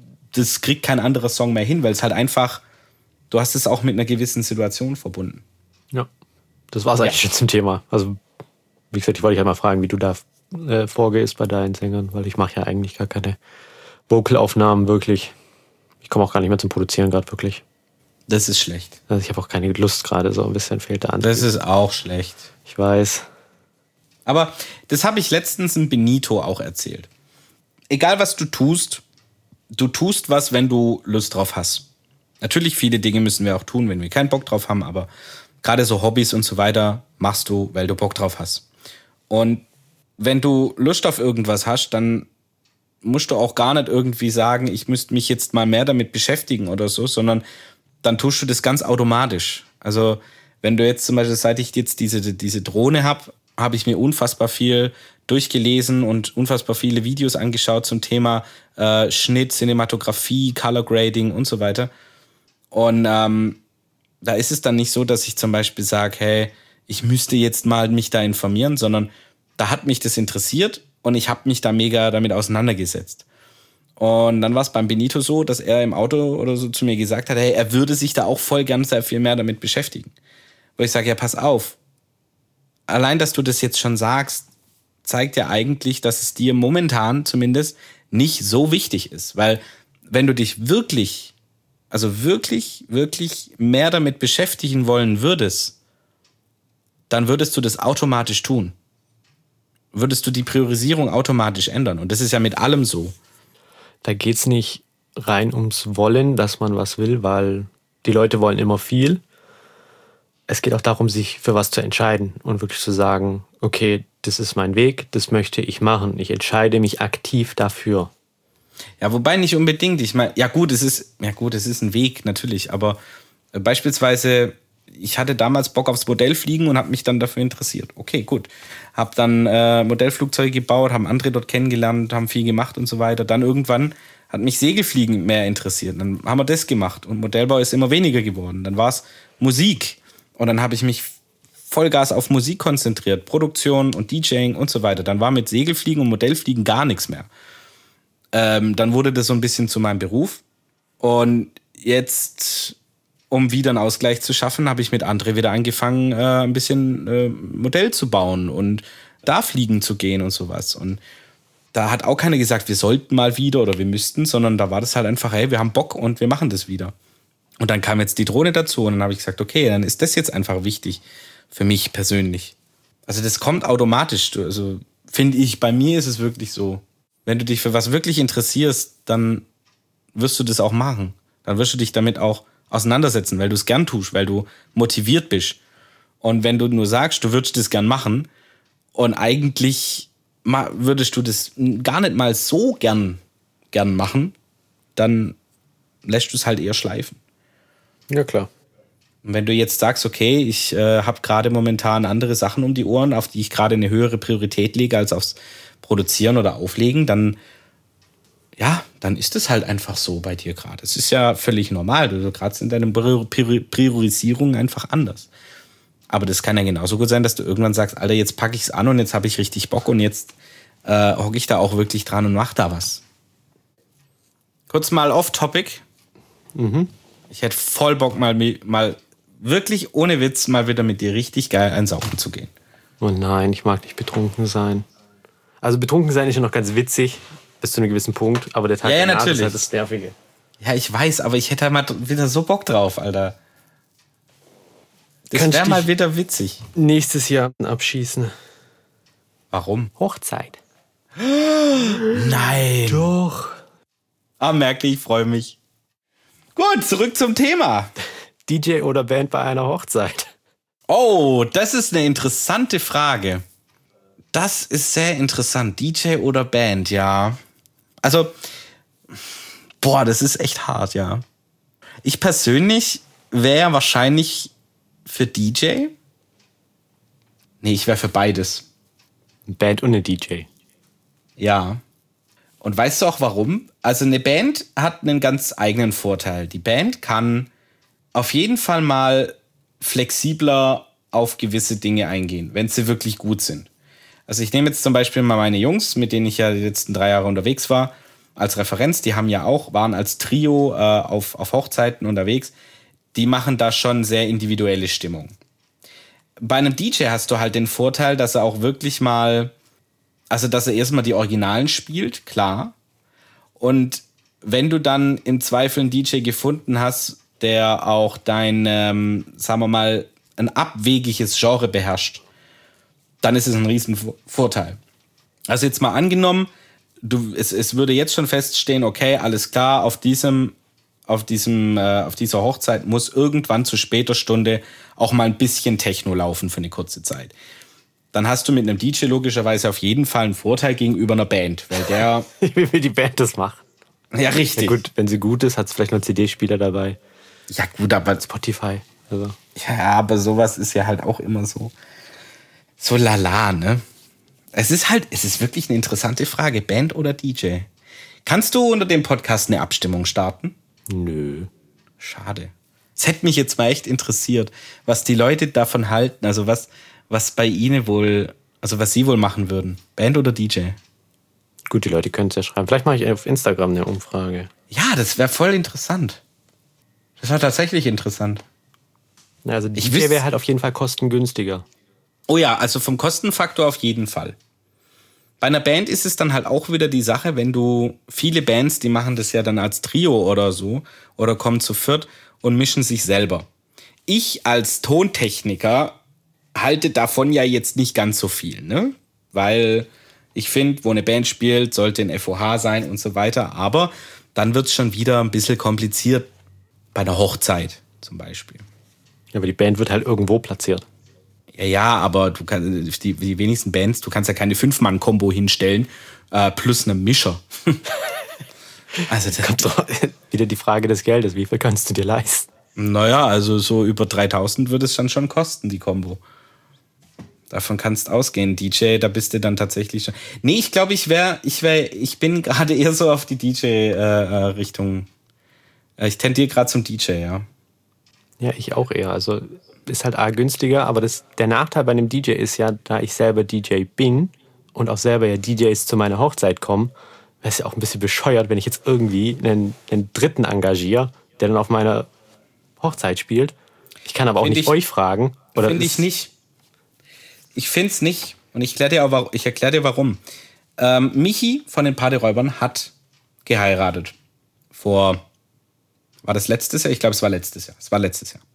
das kriegt kein anderer Song mehr hin, weil es halt einfach, du hast es auch mit einer gewissen Situation verbunden. Ja, das war es eigentlich ja. schon zum Thema. Also, wie gesagt, ich wollte dich halt mal fragen, wie du da äh, vorgehst bei deinen Sängern, weil ich mache ja eigentlich gar keine Vocalaufnahmen wirklich. Ich komme auch gar nicht mehr zum Produzieren gerade wirklich. Das ist schlecht. Also ich habe auch keine Lust gerade, so ein bisschen fehlt der Antrieb. Das ist auch schlecht. Ich weiß. Aber das habe ich letztens in Benito auch erzählt. Egal, was du tust, du tust was, wenn du Lust drauf hast. Natürlich, viele Dinge müssen wir auch tun, wenn wir keinen Bock drauf haben, aber gerade so Hobbys und so weiter machst du, weil du Bock drauf hast. Und wenn du Lust auf irgendwas hast, dann musst du auch gar nicht irgendwie sagen, ich müsste mich jetzt mal mehr damit beschäftigen oder so, sondern dann tust du das ganz automatisch. Also wenn du jetzt zum Beispiel, seit ich jetzt diese, diese Drohne habe, habe ich mir unfassbar viel durchgelesen und unfassbar viele Videos angeschaut zum Thema äh, Schnitt, Cinematografie, Color Grading und so weiter. Und ähm, da ist es dann nicht so, dass ich zum Beispiel sage, hey, ich müsste jetzt mal mich da informieren, sondern da hat mich das interessiert und ich habe mich da mega damit auseinandergesetzt. Und dann war es beim Benito so, dass er im Auto oder so zu mir gesagt hat, hey, er würde sich da auch voll gern sehr viel mehr damit beschäftigen. Wo ich sage, ja, pass auf. Allein, dass du das jetzt schon sagst, zeigt ja eigentlich, dass es dir momentan zumindest nicht so wichtig ist. Weil wenn du dich wirklich, also wirklich, wirklich mehr damit beschäftigen wollen würdest, dann würdest du das automatisch tun. Würdest du die Priorisierung automatisch ändern. Und das ist ja mit allem so. Da geht es nicht rein ums Wollen, dass man was will, weil die Leute wollen immer viel. Es geht auch darum, sich für was zu entscheiden und wirklich zu sagen, okay, das ist mein Weg, das möchte ich machen. Ich entscheide mich aktiv dafür. Ja, wobei nicht unbedingt. Ich meine, ja gut, es ist, ja gut, es ist ein Weg, natürlich. Aber äh, beispielsweise, ich hatte damals Bock aufs Modellfliegen und habe mich dann dafür interessiert. Okay, gut. Hab dann äh, Modellflugzeuge gebaut, haben andere dort kennengelernt, haben viel gemacht und so weiter. Dann irgendwann hat mich Segelfliegen mehr interessiert. Dann haben wir das gemacht und Modellbau ist immer weniger geworden. Dann war es Musik und dann habe ich mich Vollgas auf Musik konzentriert, Produktion und DJing und so weiter. Dann war mit Segelfliegen und Modellfliegen gar nichts mehr. Ähm, dann wurde das so ein bisschen zu meinem Beruf und jetzt, um wieder einen Ausgleich zu schaffen, habe ich mit André wieder angefangen, äh, ein bisschen äh, Modell zu bauen und da fliegen zu gehen und sowas. Und da hat auch keiner gesagt, wir sollten mal wieder oder wir müssten, sondern da war das halt einfach, hey, wir haben Bock und wir machen das wieder. Und dann kam jetzt die Drohne dazu und dann habe ich gesagt, okay, dann ist das jetzt einfach wichtig für mich persönlich. Also das kommt automatisch. Also finde ich, bei mir ist es wirklich so. Wenn du dich für was wirklich interessierst, dann wirst du das auch machen. Dann wirst du dich damit auch auseinandersetzen, weil du es gern tust, weil du motiviert bist. Und wenn du nur sagst, du würdest das gern machen und eigentlich würdest du das gar nicht mal so gern, gern machen, dann lässt du es halt eher schleifen. Ja, klar. Und wenn du jetzt sagst, okay, ich äh, habe gerade momentan andere Sachen um die Ohren, auf die ich gerade eine höhere Priorität lege als aufs Produzieren oder Auflegen, dann ja, dann ist es halt einfach so bei dir gerade. Es ist ja völlig normal. Du gerade in deiner Priorisierung einfach anders. Aber das kann ja genauso gut sein, dass du irgendwann sagst, Alter, jetzt packe ich es an und jetzt habe ich richtig Bock und jetzt äh, hocke ich da auch wirklich dran und mache da was. Kurz mal off-topic. Mhm. Ich hätte voll Bock, mal, mal wirklich ohne Witz mal wieder mit dir richtig geil einsaufen zu gehen. Oh nein, ich mag nicht betrunken sein. Also betrunken sein ist ja noch ganz witzig, bis zu einem gewissen Punkt, aber der Tag ja, ja, danach natürlich. ist halt das Nervige. Ja, ich weiß, aber ich hätte halt mal wieder so Bock drauf, Alter. Das wäre mal wieder witzig. Nächstes Jahr abschießen. Warum? Hochzeit. Nein. Doch. Ah, merke, ich freue mich. Gut, zurück zum Thema. D J oder Band bei einer Hochzeit? Oh, das ist eine interessante Frage. Das ist sehr interessant. D J oder Band, ja. Also, boah, das ist echt hart, ja. Ich persönlich wäre wahrscheinlich für D J. Nee, ich wäre für beides. Band und eine D J. Ja. Und weißt du auch warum? Also eine Band hat einen ganz eigenen Vorteil. Die Band kann auf jeden Fall mal flexibler auf gewisse Dinge eingehen, wenn sie wirklich gut sind. Also ich nehme jetzt zum Beispiel mal meine Jungs, mit denen ich ja die letzten drei Jahre unterwegs war, als Referenz. Die haben ja auch, waren als Trio äh, auf, auf Hochzeiten unterwegs. Die machen da schon sehr individuelle Stimmung. Bei einem D J hast du halt den Vorteil, dass er auch wirklich mal, also dass er erstmal die Originalen spielt, klar. Und wenn du dann im Zweifel einen D J gefunden hast, der auch dein, ähm, sagen wir mal, ein abwegiges Genre beherrscht, dann ist es ein riesen Vorteil. Also jetzt mal angenommen, du, es, es würde jetzt schon feststehen, okay, alles klar, auf diesem, auf diesem, äh, auf dieser Hochzeit muss irgendwann zu später Stunde auch mal ein bisschen Techno laufen für eine kurze Zeit. Dann hast du mit einem D J logischerweise auf jeden Fall einen Vorteil gegenüber einer Band, weil der... Wie will die Band das machen? Ja, richtig. Ja gut, wenn sie gut ist, hat es vielleicht noch C D-Spieler dabei. Ja gut, aber... Spotify. Also. Ja, aber sowas ist ja halt auch immer so... So lala, ne? Es ist halt, es ist wirklich eine interessante Frage. Band oder D J? Kannst du unter dem Podcast eine Abstimmung starten? Nö. Schade. Es hätte mich jetzt mal echt interessiert, was die Leute davon halten. Also was, was bei ihnen wohl, also was sie wohl machen würden. Band oder D J? Gut, die Leute können es ja schreiben. Vielleicht mache ich auf Instagram eine Umfrage. Ja, das wäre voll interessant. Das war tatsächlich interessant. Ja, also D Ich J wüs- wäre halt auf jeden Fall kostengünstiger. Oh ja, also vom Kostenfaktor auf jeden Fall. Bei einer Band ist es dann halt auch wieder die Sache, wenn du viele Bands, die machen das ja dann als Trio oder so oder kommen zu viert und mischen sich selber. Ich als Tontechniker halte davon ja jetzt nicht ganz so viel, ne? Weil ich finde, wo eine Band spielt, sollte ein F O H sein und so weiter. Aber dann wird es schon wieder ein bisschen kompliziert bei einer Hochzeit zum Beispiel. Ja, aber die Band wird halt irgendwo platziert. Ja, ja, aber du kannst, die, die wenigsten Bands, du kannst ja keine Fünf-Mann-Kombo hinstellen, äh, plus einen Mischer. Also das Kommt doch wieder die Frage des Geldes. Wie viel kannst du dir leisten? Naja, also so über dreitausend würde es dann schon kosten, die Kombo. Davon kannst ausgehen. D J, da bist du dann tatsächlich schon. Nee, ich glaube, ich wäre, ich wäre, ich bin gerade eher so auf die D J-Richtung. Äh, äh, ich tendiere gerade zum D J, ja. Ja, ich auch eher. Also ist halt A günstiger, aber das, der Nachteil bei einem D J ist ja, da ich selber D J bin und auch selber ja D Js zu meiner Hochzeit kommen, wäre es ja auch ein bisschen bescheuert, wenn ich jetzt irgendwie einen, einen Dritten engagiere, der dann auf meiner Hochzeit spielt. Ich kann aber auch Find nicht ich- euch fragen. Oder Finde ich ist- nicht. Ich finde es nicht. Und ich erkläre dir, auch wa- ich erklär dir warum. Ähm, Michi von den Partyräubern hat geheiratet. Vor, war das letztes Jahr? Ich glaube, es war letztes Jahr. Es war letztes Jahr.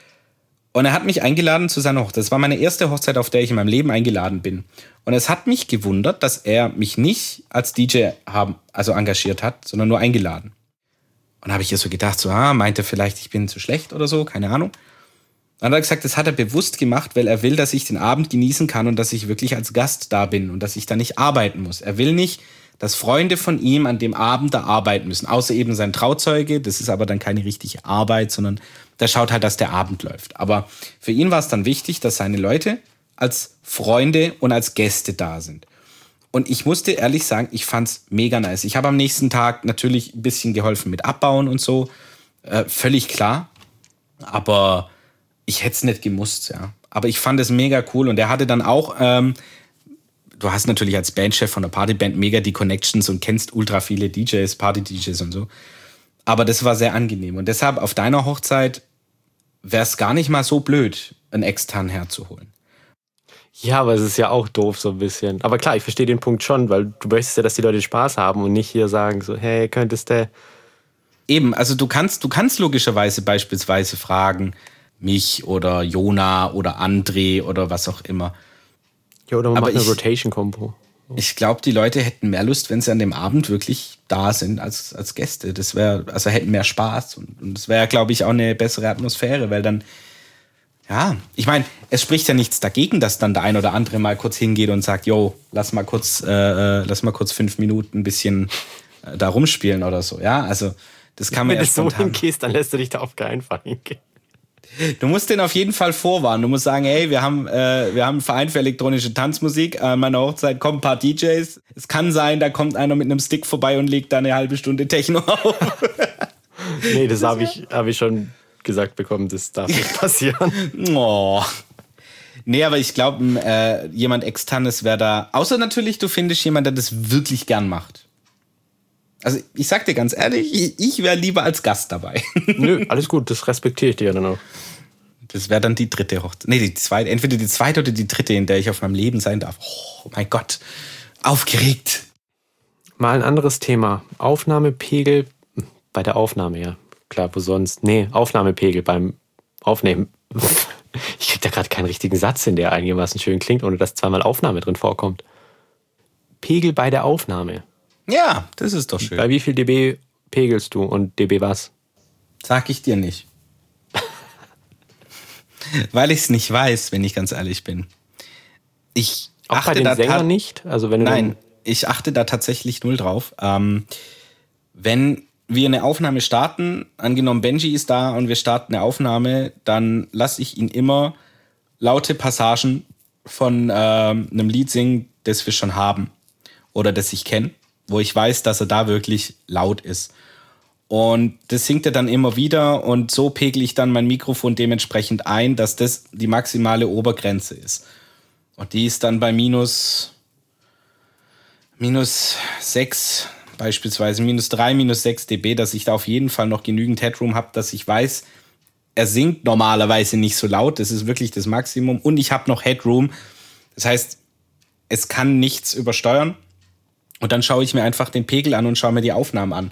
Und er hat mich eingeladen zu seiner Hochzeit. Das war meine erste Hochzeit, auf der ich in meinem Leben eingeladen bin. Und es hat mich gewundert, dass er mich nicht als D J haben, also engagiert hat, sondern nur eingeladen. Und da habe ich ihr so gedacht, so, ah, meint er vielleicht, ich bin zu schlecht oder so, keine Ahnung. Dann hat er gesagt, das hat er bewusst gemacht, weil er will, dass ich den Abend genießen kann und dass ich wirklich als Gast da bin und dass ich da nicht arbeiten muss. Er will nicht, dass Freunde von ihm an dem Abend da arbeiten müssen, außer eben sein Trauzeuge. Das ist aber dann keine richtige Arbeit, sondern der schaut halt, dass der Abend läuft. Aber für ihn war es dann wichtig, dass seine Leute als Freunde und als Gäste da sind. Und ich musste ehrlich sagen, ich fand's mega nice. Ich habe am nächsten Tag natürlich ein bisschen geholfen mit Abbauen und so. Äh, völlig klar. Aber ich hätte es nicht gemusst, ja. Aber ich fand es mega cool. Und er hatte dann auch, ähm, du hast natürlich als Bandchef von der Partyband mega die Connections und kennst ultra viele D Js, Party-D Js und so. Aber das war sehr angenehm. Und deshalb auf deiner Hochzeit wäre es gar nicht mal so blöd, einen externen herzuholen. Ja, aber es ist ja auch doof so ein bisschen. Aber klar, ich verstehe den Punkt schon, weil du möchtest ja, dass die Leute Spaß haben und nicht hier sagen so, hey, könntest du... Eben, also du kannst, du kannst logischerweise beispielsweise fragen, mich oder Jona oder André oder was auch immer. Ja, oder man Aber macht eine ich- Rotation-Kombo. Ich glaube, die Leute hätten mehr Lust, wenn sie an dem Abend wirklich da sind als, als Gäste. Das wäre, also hätten mehr Spaß und, und das wäre, glaube ich, auch eine bessere Atmosphäre, weil dann Ja, ich meine, es spricht ja nichts dagegen, dass dann der ein oder andere mal kurz hingeht und sagt, yo, lass mal kurz, äh, lass mal kurz fünf Minuten ein bisschen äh, da rumspielen oder so. Ja, also das kann man Wenn ja du so spontan. hingehst, dann lässt du dich da auf keinen Fall hingehen. Du musst den auf jeden Fall vorwarnen. Du musst sagen, hey, wir haben, äh, wir haben einen Verein für elektronische Tanzmusik. An meiner Hochzeit kommen ein paar D Js. Es kann sein, da kommt einer mit einem Stick vorbei und legt da eine halbe Stunde Techno auf. Nee, das habe ich, hab ich schon gesagt bekommen, das darf nicht passieren. Oh. Nee, aber ich glaube, äh, jemand Externes wäre da. Außer natürlich, du findest jemanden, der das wirklich gern macht. Also ich sag dir ganz ehrlich, ich wäre lieber als Gast dabei. Nö, alles gut, das respektiere ich dir ja dann auch. Das wäre dann die dritte Hochzeit. Nee, die zweite, entweder die zweite oder die dritte, in der ich auf meinem Leben sein darf. Oh mein Gott, aufgeregt. Mal ein anderes Thema. Aufnahmepegel bei der Aufnahme, ja. Klar, wo sonst? Nee, Aufnahmepegel beim Aufnehmen. Ich krieg da gerade keinen richtigen Satz hin, der einigermaßen schön klingt, ohne dass zweimal Aufnahme drin vorkommt. Pegel bei der Aufnahme. Ja, das ist doch schön. Bei wie viel dB pegelst du und dB was? Sag ich dir nicht. Weil ich es nicht weiß, wenn ich ganz ehrlich bin. Ich Auch achte bei den da Sängern ta- nicht? Also wenn du Nein, ich achte da tatsächlich null drauf. Ähm, wenn wir eine Aufnahme starten, angenommen Benji ist da und wir starten eine Aufnahme, dann lasse ich ihn immer laute Passagen von ähm, einem Lied singen, das wir schon haben oder das ich kenne, wo ich weiß, dass er da wirklich laut ist. Und das singt er dann immer wieder und so pegel ich dann mein Mikrofon dementsprechend ein, dass das die maximale Obergrenze ist. Und die ist dann bei minus, minus sechs, beispielsweise minus drei, minus sechs dB, dass ich da auf jeden Fall noch genügend Headroom habe, dass ich weiß, er singt normalerweise nicht so laut, das ist wirklich das Maximum und ich habe noch Headroom. Das heißt, es kann nichts übersteuern. Und dann schaue ich mir einfach den Pegel an und schaue mir die Aufnahmen an.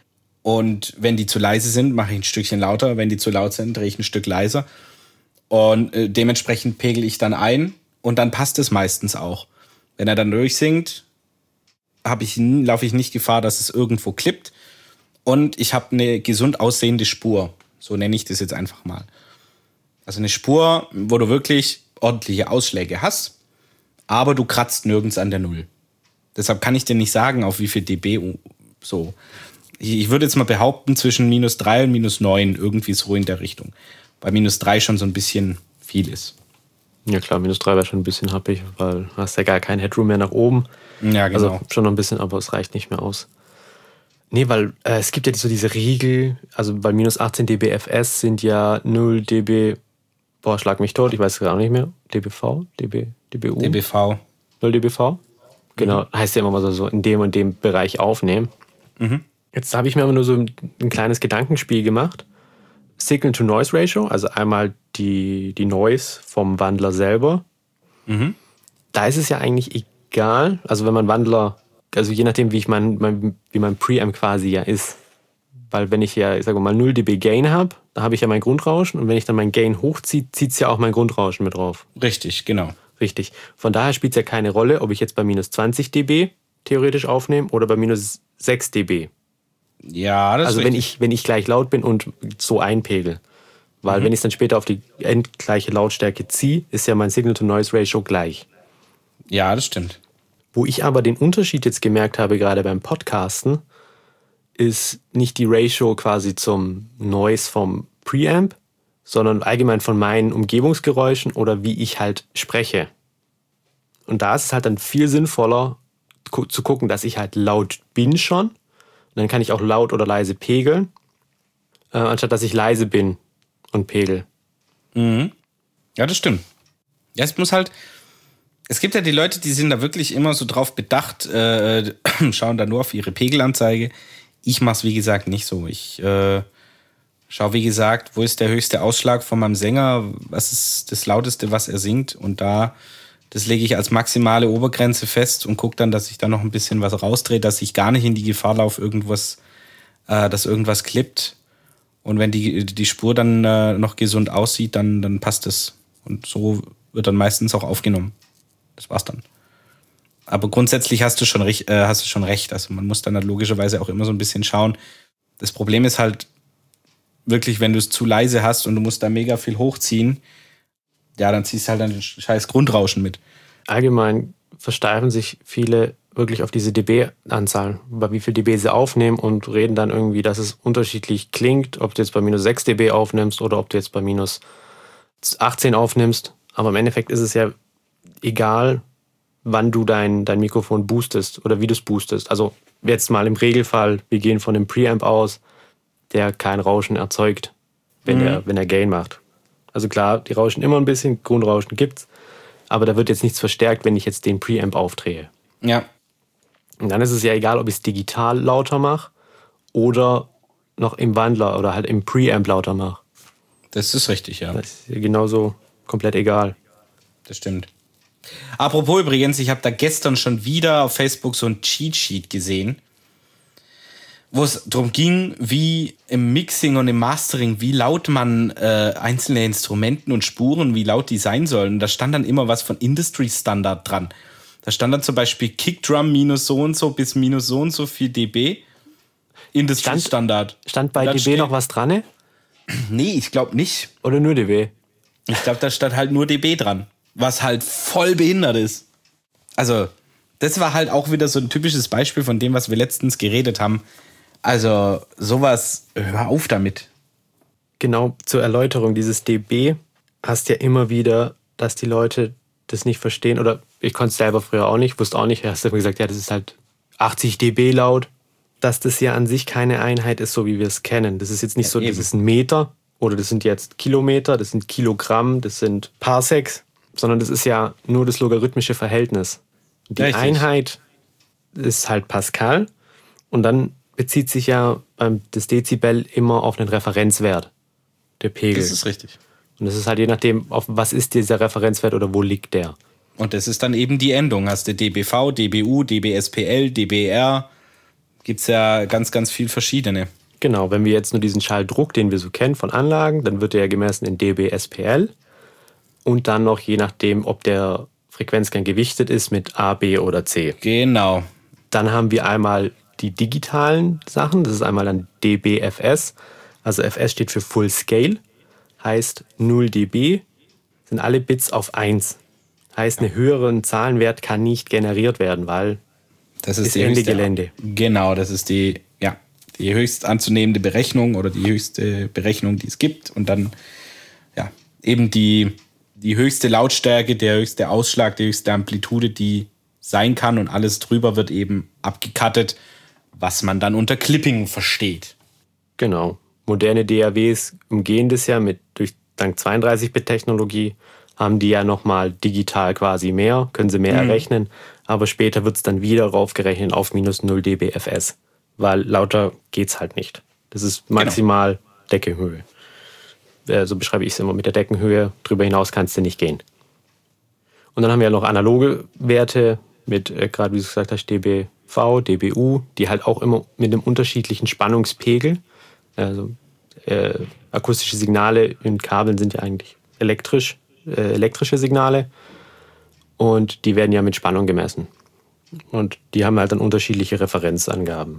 Und wenn die zu leise sind, mache ich ein Stückchen lauter. Wenn die zu laut sind, drehe ich ein Stück leiser. Und äh, dementsprechend pegel ich dann ein. Und dann passt es meistens auch. Wenn er dann durchsingt, habe ich, laufe ich nicht Gefahr, dass es irgendwo klippt. Und ich habe eine gesund aussehende Spur. So nenne ich das jetzt einfach mal. Also eine Spur, wo du wirklich ordentliche Ausschläge hast. Aber du kratzt nirgends an der Null. Deshalb kann ich dir nicht sagen, auf wie viel dB so. Ich würde jetzt mal behaupten, zwischen minus drei und minus neun, irgendwie so in der Richtung. Bei minus drei schon so ein bisschen viel ist. Ja klar, minus drei wäre schon ein bisschen happig, weil du hast ja gar kein Headroom mehr nach oben. Ja, genau. Also schon noch ein bisschen, aber es reicht nicht mehr aus. Nee, weil äh, es gibt ja so diese Regel, also bei minus achtzehn dB F S sind ja null dB, boah, schlag mich tot, ich weiß es gar nicht mehr, dBV, dB, dBU? dBV. null dBV? Genau, mhm. Heißt ja immer mal so in dem und dem Bereich aufnehmen. Mhm. Jetzt habe ich mir aber nur so ein, ein kleines Gedankenspiel gemacht. Signal-to-Noise-Ratio, also einmal die, die Noise vom Wandler selber. Mhm. Da ist es ja eigentlich egal, also wenn man Wandler, also je nachdem, wie ich mein, mein, wie mein Preamp quasi ja ist. Weil wenn ich ja, ich sage mal, null dB Gain habe, da habe ich ja mein Grundrauschen und wenn ich dann mein Gain hochziehe, zieht es ja auch mein Grundrauschen mit drauf. Richtig, genau. Richtig. Von daher spielt es ja keine Rolle, ob ich jetzt bei minus zwanzig dB theoretisch aufnehme oder bei minus sechs dB. Ja, das also ist wenn richtig. ich, wenn ich gleich laut bin und so einpegel. Weil mhm. wenn ich es dann später auf die endgleiche Lautstärke ziehe, ist ja mein Signal-to-Noise-Ratio gleich. Ja, das stimmt. Wo ich aber den Unterschied jetzt gemerkt habe, gerade beim Podcasten, ist nicht die Ratio quasi zum Noise vom Preamp, sondern allgemein von meinen Umgebungsgeräuschen oder wie ich halt spreche. Und da ist es halt dann viel sinnvoller gu- zu gucken, dass ich halt laut bin schon. Und dann kann ich auch laut oder leise pegeln, äh, anstatt dass ich leise bin und pegel. Mhm. Ja, das stimmt. Ja, es muss halt, es gibt ja die Leute, die sind da wirklich immer so drauf bedacht, äh, schauen da nur auf ihre Pegelanzeige. Ich mach's, wie gesagt, nicht so. Ich äh, schaue, wie gesagt, wo ist der höchste Ausschlag von meinem Sänger, was ist das Lauteste, was er singt. Und da, das lege ich als maximale Obergrenze fest und gucke dann, dass ich da noch ein bisschen was rausdrehe, dass ich gar nicht in die Gefahr laufe, irgendwas, äh, dass irgendwas klippt. Und wenn die, die Spur dann äh, noch gesund aussieht, dann, dann passt es. Und so wird dann meistens auch aufgenommen. Das war's dann. Aber grundsätzlich hast du schon recht, äh, hast du schon recht. Also man muss dann halt logischerweise auch immer so ein bisschen schauen. Das Problem ist halt wirklich, wenn du es zu leise hast und du musst da mega viel hochziehen, ja, dann ziehst du halt dann scheiß Grundrauschen mit. Allgemein versteifen sich viele wirklich auf diese dB-Anzahl, bei wie viel dB sie aufnehmen und reden dann irgendwie, dass es unterschiedlich klingt, ob du jetzt bei minus sechs dB aufnimmst oder ob du jetzt bei minus achtzehn aufnimmst. Aber im Endeffekt ist es ja egal, wann du dein, dein Mikrofon boostest oder wie du es boostest. Also jetzt mal im Regelfall, wir gehen von einem Preamp aus, der kein Rauschen erzeugt, wenn, mhm. er, wenn er Gain macht. Also klar, die rauschen immer ein bisschen, Grundrauschen gibt's, aber da wird jetzt nichts verstärkt, wenn ich jetzt den Preamp aufdrehe. Ja. Und dann ist es ja egal, ob ich es digital lauter mache oder noch im Wandler oder halt im Preamp lauter mache. Das ist richtig, ja. Das ist ja genauso komplett egal. Das stimmt. Apropos übrigens, ich habe da gestern schon wieder auf Facebook so ein Cheat-Sheet gesehen, wo es darum ging, wie im Mixing und im Mastering, wie laut man äh, einzelne Instrumenten und Spuren, wie laut die sein sollen. Da stand dann immer was von Industry-Standard dran. Da stand dann zum Beispiel Kickdrum minus so und so bis minus so und so viel dB. Industry-Standard. Stand, stand bei dB steht, noch was dran? Ne? Nee, ich glaube nicht. Oder nur dB? Ich glaube, da stand halt nur dB dran. Was halt voll behindert ist. Also, das war halt auch wieder so ein typisches Beispiel von dem, was wir letztens geredet haben. Also, sowas, hör auf damit. Genau, zur Erläuterung dieses dB hast ja immer wieder, dass die Leute das nicht verstehen. Oder ich konnte es selber früher auch nicht, wusste auch nicht. Hast du immer gesagt, ja, das ist halt achtzig dB laut. Dass das ja an sich keine Einheit ist, so wie wir es kennen. Das ist jetzt nicht ja, so, eben. Das ist ein Meter oder das sind jetzt Kilometer, das sind Kilogramm, das sind Parsecs, sondern das ist ja nur das logarithmische Verhältnis. Die Richtig. Einheit ist halt Pascal und dann bezieht sich ja beim, das Dezibel immer auf einen Referenzwert, der Pegel. Das ist richtig. Und das ist halt je nachdem, auf was ist dieser Referenzwert oder wo liegt der. Und das ist dann eben die Endung. Hast du dBV, dBu, dBSPL, dBr, gibt es ja ganz, ganz viel verschiedene. Genau, wenn wir jetzt nur diesen Schalldruck, den wir so kennen von Anlagen, dann wird der ja gemessen in dBSPL und dann noch je nachdem, ob der Frequenzgang gewichtet ist mit A, B oder C. Genau. Dann haben wir einmal die digitalen Sachen, das ist einmal dann dBFS, also F S steht für Full Scale, heißt null dB, sind alle Bits auf eins. Heißt, einen höheren Zahlenwert kann nicht generiert werden, weil das ist, ist Ende höchste, Gelände. Genau, das ist die, ja, die höchst anzunehmende Berechnung oder die höchste Berechnung, die es gibt. Und dann ja, eben die, die höchste Lautstärke, der höchste Ausschlag, die höchste Amplitude, die sein kann. Und alles drüber wird eben abgekattet, was man dann unter Clipping versteht. Genau. Moderne D A Ws umgehen das ja mit durch dank zweiunddreißig-Bit-Technologie. Haben die ja nochmal digital quasi mehr, können sie mehr mhm. errechnen, aber später wird es dann wieder raufgerechnet auf minus null dBFS, weil lauter geht's halt nicht. Das ist maximal genau. Deckenhöhe. Äh, so beschreibe ich es immer mit der Deckenhöhe, drüber hinaus kannst du nicht gehen. Und dann haben wir ja noch analoge Werte mit, äh, gerade wie du gesagt hast, dBV, dBu, die halt auch immer mit einem unterschiedlichen Spannungspegel, also äh, akustische Signale in Kabeln sind ja eigentlich elektrisch, elektrische Signale und die werden ja mit Spannung gemessen. Und die haben halt dann unterschiedliche Referenzangaben.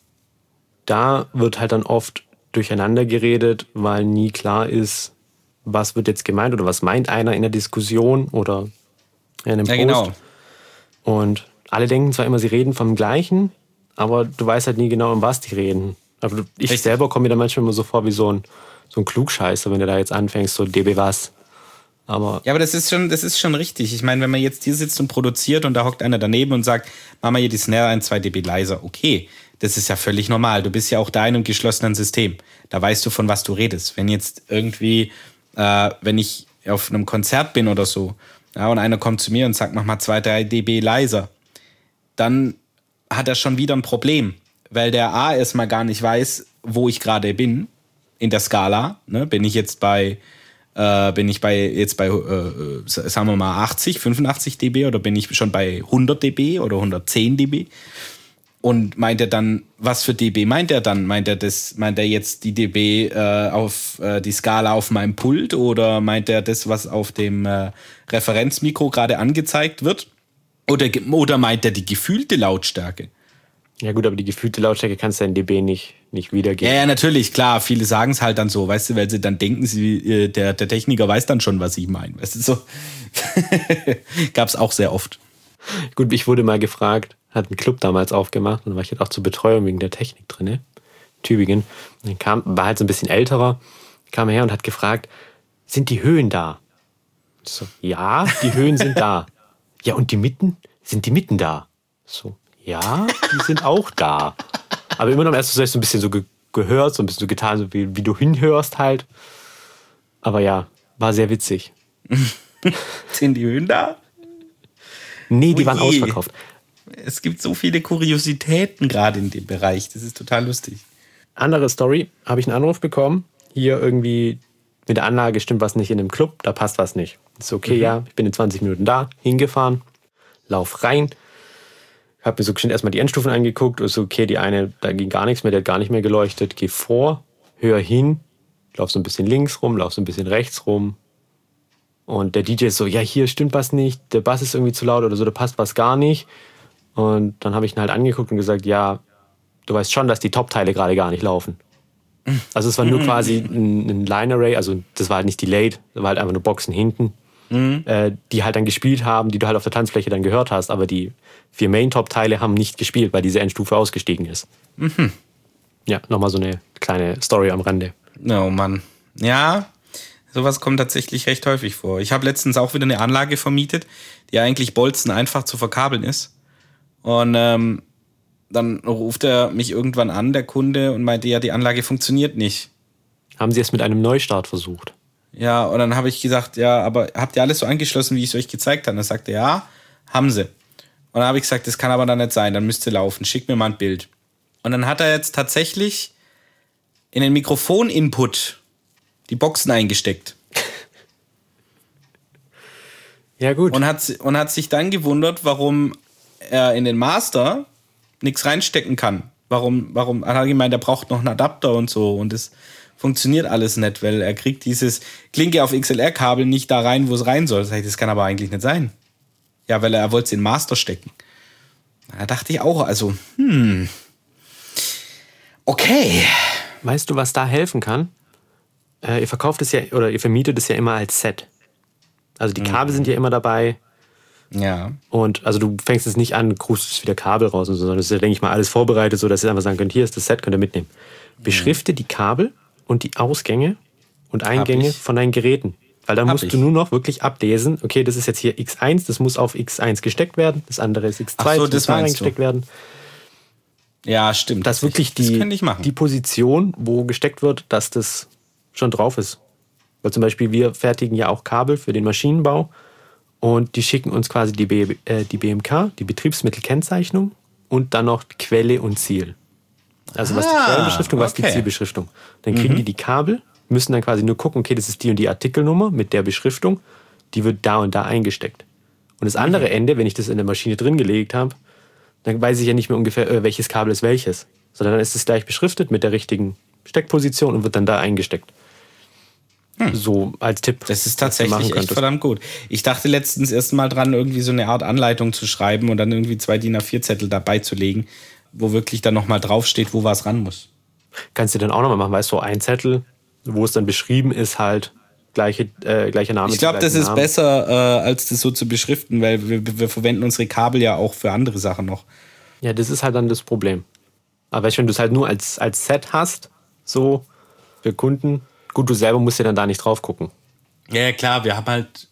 Da wird halt dann oft durcheinander geredet, weil nie klar ist, was wird jetzt gemeint oder was meint einer in der Diskussion oder in einem ja, Post. Genau. Und alle denken zwar immer, sie reden vom Gleichen, aber du weißt halt nie genau, um was die reden. Aber ich Richtig. selber komme mir da manchmal immer so vor wie so ein, so ein Klugscheißer, wenn du da jetzt anfängst, so dB was. Aber ja, aber das ist schon, das ist schon richtig. Ich meine, wenn man jetzt hier sitzt und produziert und da hockt einer daneben und sagt, mach mal hier die Snare ein, zwei dB leiser. Okay, das ist ja völlig normal. Du bist ja auch da in einem geschlossenen System. Da weißt du, von was du redest. Wenn jetzt irgendwie, äh, wenn ich auf einem Konzert bin oder so, ja, und einer kommt zu mir und sagt, mach mal zwei, drei dB leiser, dann hat er schon wieder ein Problem. Weil der A erstmal gar nicht weiß, wo ich gerade bin in der Skala. Ne? Bin ich jetzt bei Äh, bin ich bei jetzt bei, äh, sagen wir mal, achtzig, fünfundachtzig dB oder bin ich schon bei hundert dB oder hundertzehn dB? Und meint er dann, was für dB meint er dann? Meint er das, meint er jetzt die dB äh, auf äh, die Skala auf meinem Pult oder meint er das, was auf dem äh, Referenzmikro gerade angezeigt wird? Oder, oder meint er die gefühlte Lautstärke? Ja gut, aber die gefühlte Lautstärke kannst du in dB nicht, nicht wiedergeben. Ja, ja, natürlich, klar. Viele sagen es halt dann so, weißt du, weil sie dann denken, sie, der, der Techniker weiß dann schon, was ich meine. Weißt du, so. Gab's auch sehr oft. Gut, ich wurde mal gefragt, hat einen Club damals aufgemacht und da war ich halt auch zur Betreuung wegen der Technik drin, in Tübingen. Und dann kam, war halt so ein bisschen älterer, kam er her und hat gefragt, sind die Höhen da? Ich so, ja, die Höhen sind da. Ja, und die Mitten? Sind die Mitten da? So, ja, die sind auch da. Aber immer noch erst so ein bisschen so ge- gehört, so ein bisschen so getan, so wie, wie du hinhörst halt. Aber ja, war sehr witzig. Sind die Höhen da? Nee, die Ui. waren ausverkauft. Es gibt so viele Kuriositäten gerade in dem Bereich. Das ist total lustig. Andere Story, habe ich einen Anruf bekommen. Hier irgendwie mit der Anlage stimmt was nicht in dem Club, da passt was nicht. Ist okay, mhm. ja, ich bin in zwanzig Minuten da, hingefahren, lauf rein, habe mir so geschwind erstmal die Endstufen angeguckt, ist okay, die eine, da ging gar nichts mehr, der hat gar nicht mehr geleuchtet, geh vor, hör hin, lauf so ein bisschen links rum, lauf so ein bisschen rechts rum. Und der D J ist so, ja, hier stimmt was nicht, der Bass ist irgendwie zu laut oder so, da passt was gar nicht. Und dann habe ich ihn halt angeguckt und gesagt, ja, du weißt schon, dass die Top-Teile gerade gar nicht laufen. Also es war nur quasi ein, ein Line-Array, also das war halt nicht delayed, das war halt einfach nur Boxen hinten, mhm. äh, die halt dann gespielt haben, die du halt auf der Tanzfläche dann gehört hast, aber die vier Main-Top-Teile haben nicht gespielt, weil diese Endstufe ausgestiegen ist. Mhm. Ja, nochmal so eine kleine Story am Rande. Oh Mann. Ja, sowas kommt tatsächlich recht häufig vor. Ich habe letztens auch wieder eine Anlage vermietet, die eigentlich bolzen einfach zu verkabeln ist. Und ähm, dann ruft er mich irgendwann an, der Kunde, und meinte, ja, die Anlage funktioniert nicht. Haben Sie es mit einem Neustart versucht? Ja, und dann habe ich gesagt, ja, aber habt ihr alles so angeschlossen, wie ich es euch gezeigt habe? Und dann sagte er, ja, haben sie. Und dann habe ich gesagt, das kann aber dann nicht sein, dann müsst ihr laufen, schickt mir mal ein Bild. Und dann hat er jetzt tatsächlich in den Mikrofon-Input die Boxen eingesteckt. Ja, gut. Und hat, und hat sich dann gewundert, warum er in den Master nichts reinstecken kann. Warum, warum, er hat gemeint, er braucht noch einen Adapter und so, und es funktioniert alles nicht, weil er kriegt dieses Klinke auf X L R-Kabel nicht da rein, wo es rein soll. Das heißt, das kann aber eigentlich nicht sein. Ja, weil er, er wollte es in den Master stecken. Da dachte ich auch, also, hm, okay. Weißt du, was da helfen kann? Äh, ihr verkauft es ja, oder ihr vermietet es ja immer als Set. Also die Kabel mhm. sind ja immer dabei. Ja. Und also du fängst es nicht an, krustest wieder Kabel raus und so, sondern es ist ja, denke ich mal, alles vorbereitet, so dass ihr einfach sagen könnt, hier ist das Set, könnt ihr mitnehmen. Beschrifte mhm. die Kabel und die Ausgänge und Eingänge von deinen Geräten. Weil dann Hab musst ich. du nur noch wirklich ablesen, okay, das ist jetzt hier X eins, das muss auf X eins gesteckt werden, das andere ist X zwei, so, das, das muss da reingesteckt werden. Ja, stimmt. Dass wirklich die, die Position, wo gesteckt wird, dass das schon drauf ist. Weil zum Beispiel wir fertigen ja auch Kabel für den Maschinenbau und die schicken uns quasi die, B, äh, die B M K, die Betriebsmittelkennzeichnung und dann noch Quelle und Ziel. Also was ah, die Quellenbeschriftung, was okay. die Zielbeschriftung. Dann kriegen mhm. die die Kabel, müssen dann quasi nur gucken, okay, das ist die und die Artikelnummer mit der Beschriftung, die wird da und da eingesteckt. Und das andere mhm. Ende, wenn ich das in der Maschine drin gelegt habe, dann weiß ich ja nicht mehr ungefähr, äh, welches Kabel ist welches. Sondern dann ist es gleich beschriftet mit der richtigen Steckposition und wird dann da eingesteckt. Hm. So als Tipp. Das ist tatsächlich echt verdammt gut. Ich dachte letztens erst mal dran, irgendwie so eine Art Anleitung zu schreiben und dann irgendwie zwei D I N A vier Zettel dabei zu legen, wo wirklich dann nochmal draufsteht, wo was ran muss. Kannst du dann auch nochmal machen, weißt du, so ein Zettel, wo es dann beschrieben ist, halt gleiche, äh, gleicher Name. Ich glaube, das ist Namen. besser, äh, als das so zu beschriften, weil wir, wir verwenden unsere Kabel ja auch für andere Sachen noch. Ja, das ist halt dann das Problem. Aber weißt du, wenn du es halt nur als, als Set hast, so für Kunden, gut, du selber musst ja dann da nicht drauf gucken. Ja, klar, wir haben halt.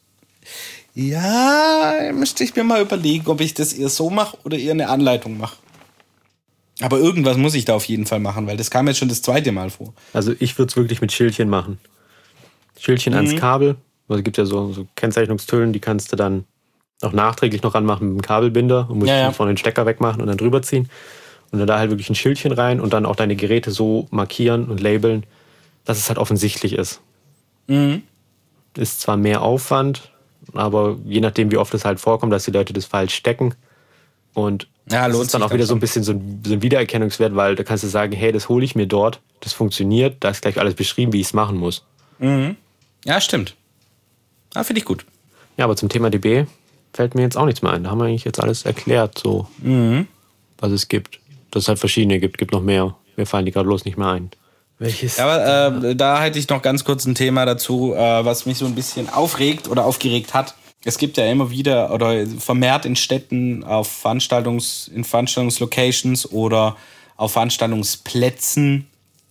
Ja, müsste ich mir mal überlegen, ob ich das eher so mache oder eher eine Anleitung mache. Aber irgendwas muss ich da auf jeden Fall machen, weil das kam jetzt schon das zweite Mal vor. Also ich würde es wirklich mit Schildchen machen. Schildchen mhm. ans Kabel. Also es gibt ja so, so Kennzeichnungstüllen, die kannst du dann auch nachträglich noch ranmachen mit dem Kabelbinder und musst ja, ja. von den Stecker wegmachen und dann drüber ziehen. Und dann da halt wirklich ein Schildchen rein und dann auch deine Geräte so markieren und labeln, dass es halt offensichtlich ist. Mhm. Ist zwar mehr Aufwand, aber je nachdem, wie oft es halt vorkommt, dass die Leute das falsch stecken. Und ja, das ist dann auch wieder so ein bisschen so ein, so ein Wiedererkennungswert, weil da kannst du sagen, hey, das hole ich mir dort, das funktioniert, da ist gleich alles beschrieben, wie ich es machen muss. Mhm. Ja, stimmt. Ja, finde ich gut. Ja, aber zum Thema D B fällt mir jetzt auch nichts mehr ein. Da haben wir eigentlich jetzt alles erklärt, so, mhm. was es gibt. dass es halt verschiedene gibt. Gibt noch mehr. Mir fallen die gerade bloß nicht mehr ein. Welches? Ja, aber äh, da hätte ich noch ganz kurz ein Thema dazu, äh, was mich so ein bisschen aufregt oder aufgeregt hat. Es gibt ja immer wieder oder vermehrt in Städten auf Veranstaltungs, in Veranstaltungslocations oder auf Veranstaltungsplätzen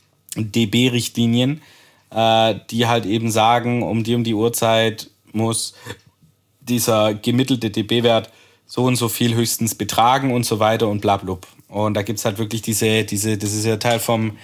D B-Richtlinien, äh, die halt eben sagen, um die um die Uhrzeit muss dieser gemittelte D B-Wert so und so viel höchstens betragen und so weiter und bla blub. Und da gibt es halt wirklich diese, diese, das ist ja Teil vom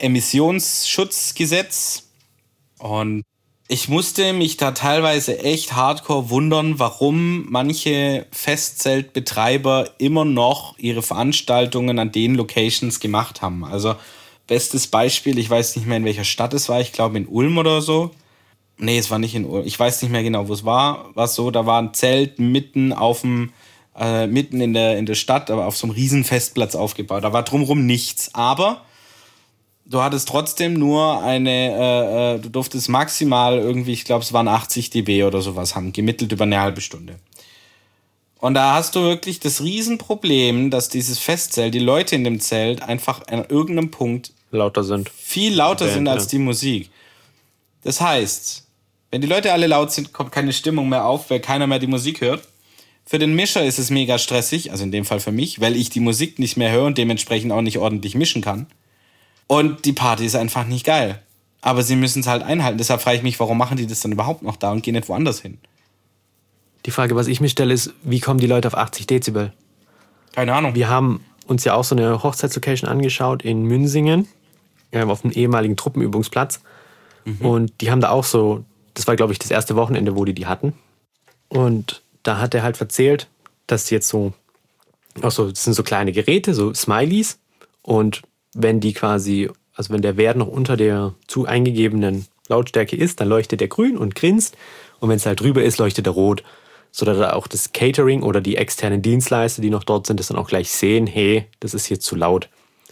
Emissionsschutzgesetz. Und ich musste mich da teilweise echt hardcore wundern, warum manche Festzeltbetreiber immer noch ihre Veranstaltungen an den Locations gemacht haben. Also bestes Beispiel, ich weiß nicht mehr, in welcher Stadt es war, ich glaube in Ulm oder so. Nee, es war nicht in Ulm, ich weiß nicht mehr genau, wo es war. War so, da war ein Zelt mitten auf dem Äh, mitten in der, in der Stadt, aber auf so einem riesen Festplatz aufgebaut. Da war drumherum nichts. Aber du hattest trotzdem nur eine, äh, äh, du durftest maximal irgendwie, ich glaube, es waren achtzig Dezibel oder sowas haben, gemittelt über eine halbe Stunde. Und da hast du wirklich das Riesenproblem, dass dieses Festzelt, die Leute in dem Zelt einfach an irgendeinem Punkt lauter sind. Viel lauter Band, sind als ja. die Musik. Das heißt, wenn die Leute alle laut sind, kommt keine Stimmung mehr auf, weil keiner mehr die Musik hört. Für den Mischer ist es mega stressig, also in dem Fall für mich, weil ich die Musik nicht mehr höre und dementsprechend auch nicht ordentlich mischen kann. Und die Party ist einfach nicht geil. Aber sie müssen es halt einhalten. Deshalb frage ich mich, warum machen die das dann überhaupt noch da und gehen nicht woanders hin? Die Frage, was ich mir stelle, ist, wie kommen die Leute auf achtzig Dezibel? Keine Ahnung. Wir haben uns ja auch so eine Hochzeitslocation angeschaut in Münsingen, auf einem ehemaligen Truppenübungsplatz. Mhm. Und die haben da auch so, das war glaube ich das erste Wochenende, wo die die hatten. Und da hat er halt erzählt, dass jetzt so, auch so, das sind so kleine Geräte, so Smileys. Und wenn die quasi, also wenn der Wert noch unter der zu eingegebenen Lautstärke ist, dann leuchtet der grün und grinst. Und wenn es halt drüber ist, leuchtet er rot. Sodass da auch das Catering oder die externen Dienstleister, die noch dort sind, das dann auch gleich sehen, hey, das ist hier zu laut.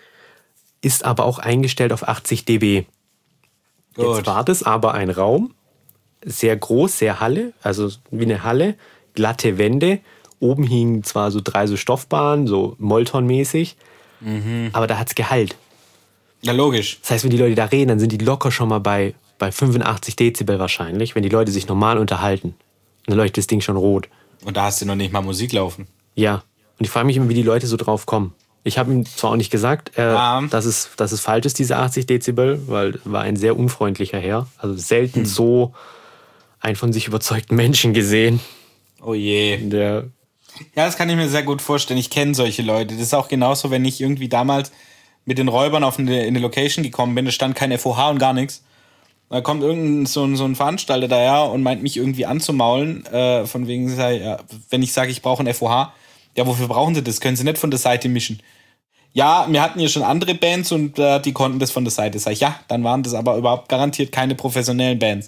Ist aber auch eingestellt auf achtzig Dezibel. Gut. Jetzt war das aber ein Raum, sehr groß, sehr Halle, also wie eine Halle, glatte Wände. Oben hingen zwar so drei so Stoffbahnen, so Molton-mäßig, mhm. aber da hat es Gehalt. Ja, logisch. Das heißt, wenn die Leute da reden, dann sind die locker schon mal bei, bei fünfundachtzig Dezibel wahrscheinlich, wenn die Leute sich normal unterhalten. Dann leuchtet das Ding schon rot. Und da hast du noch nicht mal Musik laufen. Ja, und ich frage mich immer, wie die Leute so drauf kommen. Ich habe ihm zwar auch nicht gesagt, äh, um. dass, es, dass es falsch ist, diese achtzig Dezibel, weil war ein sehr unfreundlicher Herr. Also selten hm. so einen von sich überzeugten Menschen gesehen. Oh je. Der ja, das kann ich mir sehr gut vorstellen. Ich kenne solche Leute. Das ist auch genauso, wenn ich irgendwie damals mit den Räubern auf eine, in eine Location gekommen bin, da stand kein F O H und gar nichts. Da kommt irgendein so ein, so ein Veranstalter daher und meint mich irgendwie anzumaulen, äh, von wegen, ja, wenn ich sage, ich brauche ein F O H, ja, wofür brauchen sie das? Können sie nicht von der Seite mischen? Ja, wir hatten ja schon andere Bands und äh, die konnten das von der Seite. Sag ich, ja, dann waren das aber überhaupt garantiert keine professionellen Bands.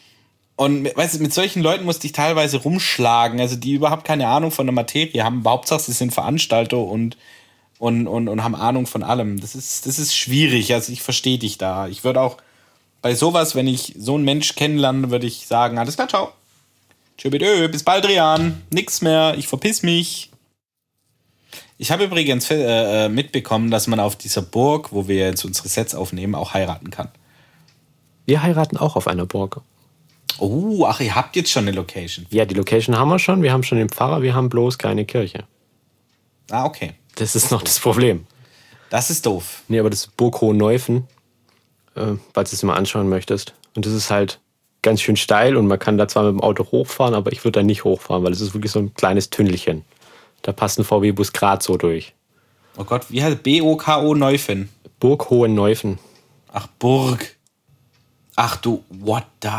Und weißt du, mit solchen Leuten musste ich teilweise rumschlagen, also die überhaupt keine Ahnung von der Materie haben. Hauptsache, sie sind Veranstalter und, und, und, und haben Ahnung von allem. Das ist, das ist schwierig, also ich verstehe dich da. Ich würde auch bei sowas, wenn ich so einen Mensch kennenlerne, würde ich sagen, alles klar, ciao. Tschö, bitte, bis bald, Rian. Nix mehr, ich verpiss mich. Ich habe übrigens äh, mitbekommen, dass man auf dieser Burg, wo wir jetzt unsere Sets aufnehmen, auch heiraten kann. Wir heiraten auch auf einer Burg. Oh, ach, ihr habt jetzt schon eine Location. Ja, die Location haben wir schon. Wir haben schon den Pfarrer, wir haben bloß keine Kirche. Ah, okay. Das ist noch das Problem. Das ist doof. Nee, aber das ist Burg Hohenneuffen, äh, falls du es mal anschauen möchtest. Und das ist halt ganz schön steil und man kann da zwar mit dem Auto hochfahren, aber ich würde da nicht hochfahren, weil es ist wirklich so ein kleines Tünnelchen. Da passt ein V W-Bus gerade so durch. Oh Gott, wie heißt B O K O Neufen? Burg Hohenneuffen. Ach, Burg. Ach du, what the...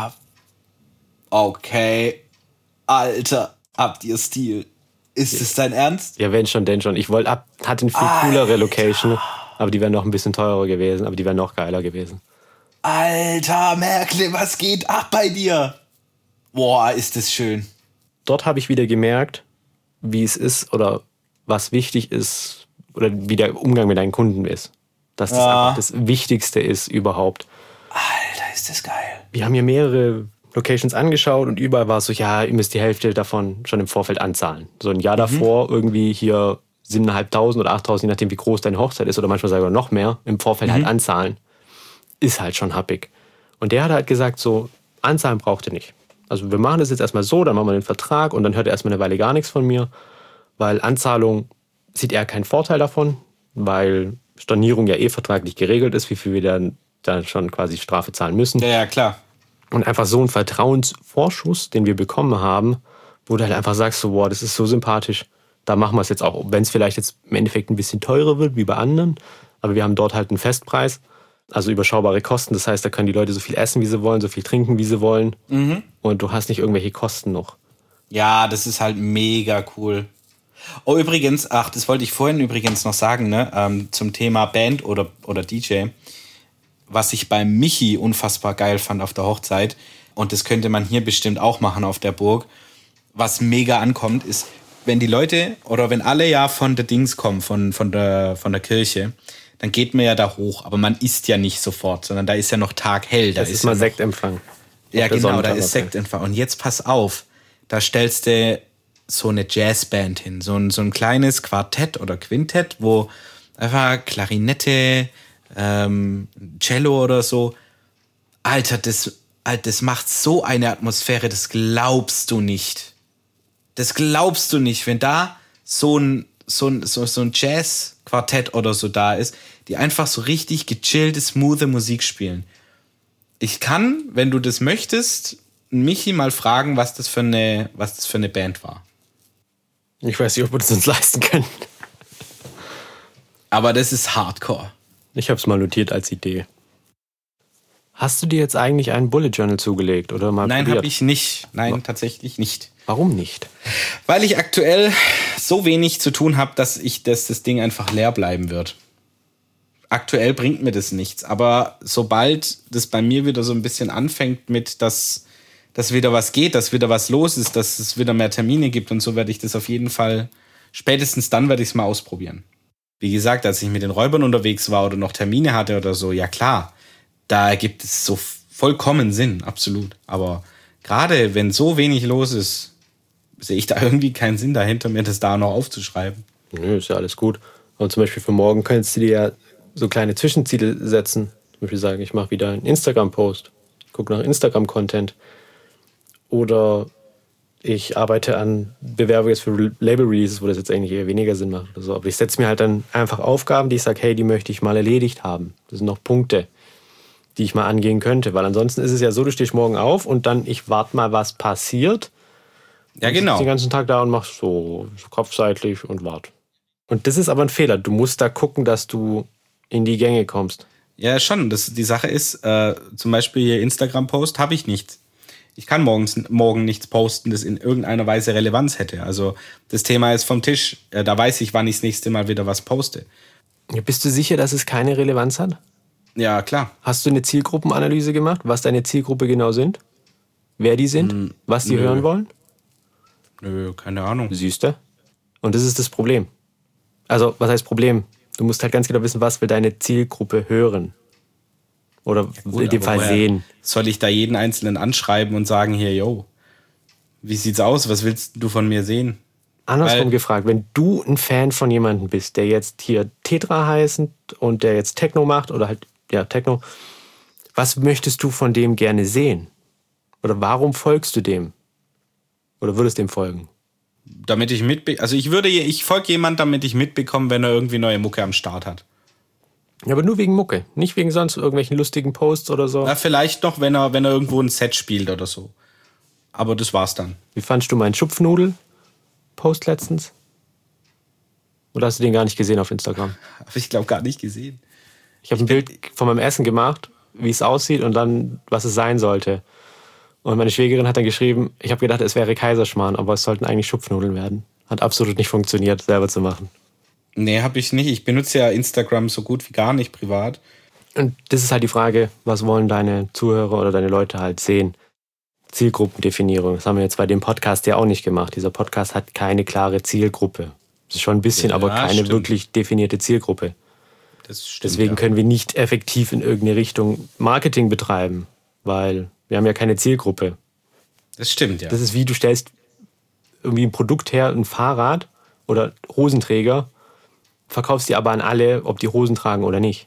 Okay. Alter, habt ihr Stil? Ist es dein Ernst? Ja, wenn schon, denn schon. Ich wollte ab, hatte eine viel coolere Location, aber die wäre noch ein bisschen teurer gewesen, aber die wäre noch geiler gewesen. Alter, Merkle, was geht ab bei dir? Boah, ist das schön. Dort habe ich wieder gemerkt, wie es ist oder was wichtig ist oder wie der Umgang mit deinen Kunden ist. Dass das ja. einfach das Wichtigste ist überhaupt. Alter, ist das geil. Wir haben hier mehrere Locations angeschaut und überall war es so, ja, ihr müsst die Hälfte davon schon im Vorfeld anzahlen. So ein Jahr mhm. davor irgendwie hier siebentausendfünfhundert oder achttausend, je nachdem wie groß deine Hochzeit ist oder manchmal sogar noch mehr, im Vorfeld mhm. halt anzahlen. Ist halt schon happig. Und der hat halt gesagt, so, anzahlen braucht ihr nicht. Also wir machen das jetzt erstmal so, dann machen wir den Vertrag und dann hört er erstmal eine Weile gar nichts von mir, weil Anzahlung sieht er keinen Vorteil davon, weil Stornierung ja eh vertraglich geregelt ist, wie viel wir dann, dann schon quasi Strafe zahlen müssen. Ja, ja, klar. Und einfach so ein Vertrauensvorschuss, den wir bekommen haben, wo du halt einfach sagst, so, boah, das ist so sympathisch, da machen wir es jetzt auch, wenn es vielleicht jetzt im Endeffekt ein bisschen teurer wird, wie bei anderen, aber wir haben dort halt einen Festpreis, also überschaubare Kosten, das heißt, da können die Leute so viel essen, wie sie wollen, so viel trinken, wie sie wollen mhm. und du hast nicht irgendwelche Kosten noch. Ja, das ist halt mega cool. Oh, übrigens, ach, das wollte ich vorhin übrigens noch sagen, ne, ähm, zum Thema Band oder, oder D J, was ich bei Michi unfassbar geil fand auf der Hochzeit, und das könnte man hier bestimmt auch machen auf der Burg, was mega ankommt, ist, wenn die Leute oder wenn alle ja von der Dings kommen, von, von, der, von der Kirche, dann geht man ja da hoch, aber man isst ja nicht sofort, sondern da ist ja noch taghell. Da das ist, ist mal ja noch, Sektempfang. Ja, genau, da ist Sektempfang. Und jetzt pass auf, da stellst du so eine Jazzband hin, so ein, so ein kleines Quartett oder Quintett, wo einfach Klarinette, ähm, Cello oder so. Alter, das, Alter, das macht so eine Atmosphäre, das glaubst du nicht. Das glaubst du nicht, wenn da so ein, so ein, so, so ein Jazz-Quartett oder so da ist, die einfach so richtig gechillte, smoothe Musik spielen. Ich kann, wenn du das möchtest, Michi mal fragen, was das für eine, was das für eine Band war. Ich weiß nicht, ob wir das uns leisten können. Aber das ist Hardcore. Ich habe es mal notiert als Idee. Hast du dir jetzt eigentlich einen Bullet Journal zugelegt oder mal Nein, probiert? habe ich nicht. Nein, Wa- tatsächlich nicht. Warum nicht? Weil ich aktuell so wenig zu tun habe, dass ich, dass das Ding einfach leer bleiben wird. Aktuell bringt mir das nichts. Aber sobald das bei mir wieder so ein bisschen anfängt mit, dass, dass wieder was geht, dass wieder was los ist, dass es wieder mehr Termine gibt und so, werde ich das auf jeden Fall, spätestens dann werde ich es mal ausprobieren. Wie gesagt, als ich mit den Räubern unterwegs war oder noch Termine hatte oder so, ja klar, da ergibt es so vollkommen Sinn, absolut. Aber gerade wenn so wenig los ist, sehe ich da irgendwie keinen Sinn dahinter, mir das da noch aufzuschreiben. Nö, ist ja alles gut. Und zum Beispiel für morgen könntest du dir ja so kleine Zwischenziele setzen. Zum Beispiel sagen, ich mache wieder einen Instagram-Post, gucke nach Instagram-Content. Oder ich arbeite an Bewerbungen jetzt für Label-Releases, wo das jetzt eigentlich eher weniger Sinn macht oder so. Aber ich setze mir halt dann einfach Aufgaben, die ich sage, hey, die möchte ich mal erledigt haben. Das sind noch Punkte, die ich mal angehen könnte. Weil ansonsten ist es ja so, du stehst morgen auf und dann, ich warte mal, was passiert. Ja, genau. Ich sitze den ganzen Tag da und mach so, so kopfseitlich und warte. Und das ist aber ein Fehler. Du musst da gucken, dass du in die Gänge kommst. Ja, schon. Das, die Sache ist, äh, zum Beispiel hier Instagram-Post habe ich nicht. Ich kann morgens, morgen nichts posten, das in irgendeiner Weise Relevanz hätte. Also das Thema ist vom Tisch. Äh, da weiß ich, wann ich das nächste Mal wieder was poste. Ja, bist du sicher, dass es keine Relevanz hat? Ja, klar. Hast du eine Zielgruppenanalyse gemacht, was deine Zielgruppe genau sind? Wer die sind? Hm, was die nö. hören wollen? Nö, keine Ahnung. Siehst du? Und das ist das Problem. Also, was heißt Problem? Du musst halt ganz genau wissen, was will deine Zielgruppe hören. Oder ja, gut, in dem Fall sehen. Soll ich da jeden Einzelnen anschreiben und sagen, hier, yo, wie sieht's aus? Was willst du von mir sehen? Andersrum Weil, gefragt, wenn du ein Fan von jemandem bist, der jetzt hier Tetra heißt und der jetzt Techno macht oder halt, ja, Techno, was möchtest du von dem gerne sehen? Oder warum folgst du dem? Oder würdest dem folgen? Damit ich mitbe- also ich würde, ich folge jemand, damit ich mitbekomme, wenn er irgendwie neue Mucke am Start hat. Ja, aber nur wegen Mucke, nicht wegen sonst irgendwelchen lustigen Posts oder so. Ja, vielleicht noch, wenn er, wenn er irgendwo ein Set spielt oder so. Aber das war's dann. Wie fandst du meinen Schupfnudel-Post letztens? Oder hast du den gar nicht gesehen auf Instagram? Habe ich glaube gar nicht gesehen. Ich habe ein Bild von meinem Essen gemacht, wie es aussieht und dann, was es sein sollte. Und meine Schwägerin hat dann geschrieben, ich habe gedacht, es wäre Kaiserschmarrn, aber es sollten eigentlich Schupfnudeln werden. Hat absolut nicht funktioniert, selber zu machen. Nee, habe ich nicht. Ich benutze ja Instagram so gut wie gar nicht privat. Und das ist halt die Frage, was wollen deine Zuhörer oder deine Leute halt sehen? Zielgruppendefinierung. Das haben wir jetzt bei dem Podcast ja auch nicht gemacht. Dieser Podcast hat keine klare Zielgruppe. Das ist schon ein bisschen, ja, aber keine stimmt. wirklich definierte Zielgruppe. Das stimmt, Deswegen ja. können wir nicht effektiv in irgendeine Richtung Marketing betreiben, weil wir haben ja keine Zielgruppe. Das stimmt, ja. Das ist wie, du stellst irgendwie ein Produkt her, ein Fahrrad oder Hosenträger verkaufst die aber an alle, ob die Hosen tragen oder nicht.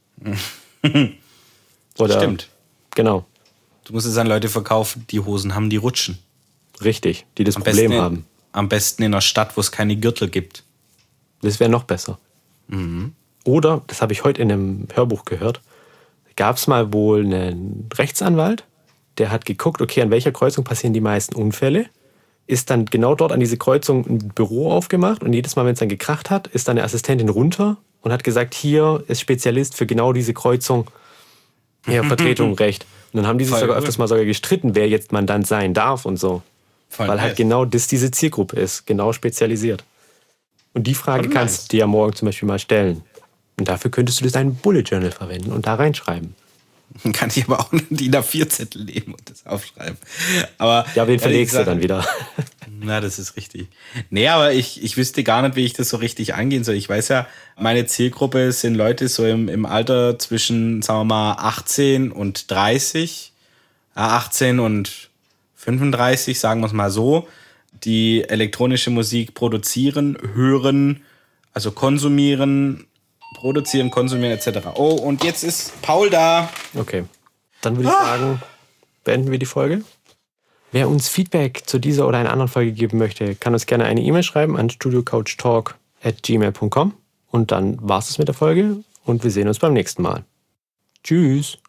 Oder, Stimmt. Genau. Du musst es an Leute verkaufen, die Hosen haben, die rutschen. Richtig, die das Am Problem besten in, haben. Am besten in einer Stadt, wo es keine Gürtel gibt. Das wäre noch besser. Mhm. Oder, das habe ich heute in einem Hörbuch gehört, gab es mal wohl einen Rechtsanwalt, der hat geguckt, okay, an welcher Kreuzung passieren die meisten Unfälle, ist dann genau dort an diese Kreuzung ein Büro aufgemacht und jedes Mal, wenn es dann gekracht hat, ist dann eine Assistentin runter und hat gesagt, hier ist Spezialist für genau diese Kreuzung, ja, Vertretung, Recht. Und dann haben die sich Voll sogar gut. öfters mal sogar gestritten, wer jetzt Mandant sein darf und so. Voll Weil halt nice. genau das diese Zielgruppe ist, genau spezialisiert. Und die Frage Voll kannst nice. du dir ja morgen zum Beispiel mal stellen. Und dafür könntest du das in ein Bullet Journal verwenden und da reinschreiben. Dann kann ich aber auch einen D I N A vier Zettel nehmen und das aufschreiben. Aber Ja, aber den ehrlich verlegst du gesagt- dann wieder. Na, das ist richtig. Nee, aber ich, ich wüsste gar nicht, wie ich das so richtig angehen soll. Ich weiß ja, meine Zielgruppe sind Leute so im, im Alter zwischen, sagen wir mal, achtzehn und dreißig. Ja, achtzehn und fünfunddreißig, sagen wir es mal so, die elektronische Musik produzieren, hören, also konsumieren, produzieren, konsumieren et cetera. Oh, und jetzt ist Paul da. Okay. Dann würde ich sagen, beenden wir die Folge. Wer uns Feedback zu dieser oder einer anderen Folge geben möchte, kann uns gerne eine E-Mail schreiben an studiocouchtalk at gmail punkt com. Und dann war es mit der Folge und wir sehen uns beim nächsten Mal. Tschüss.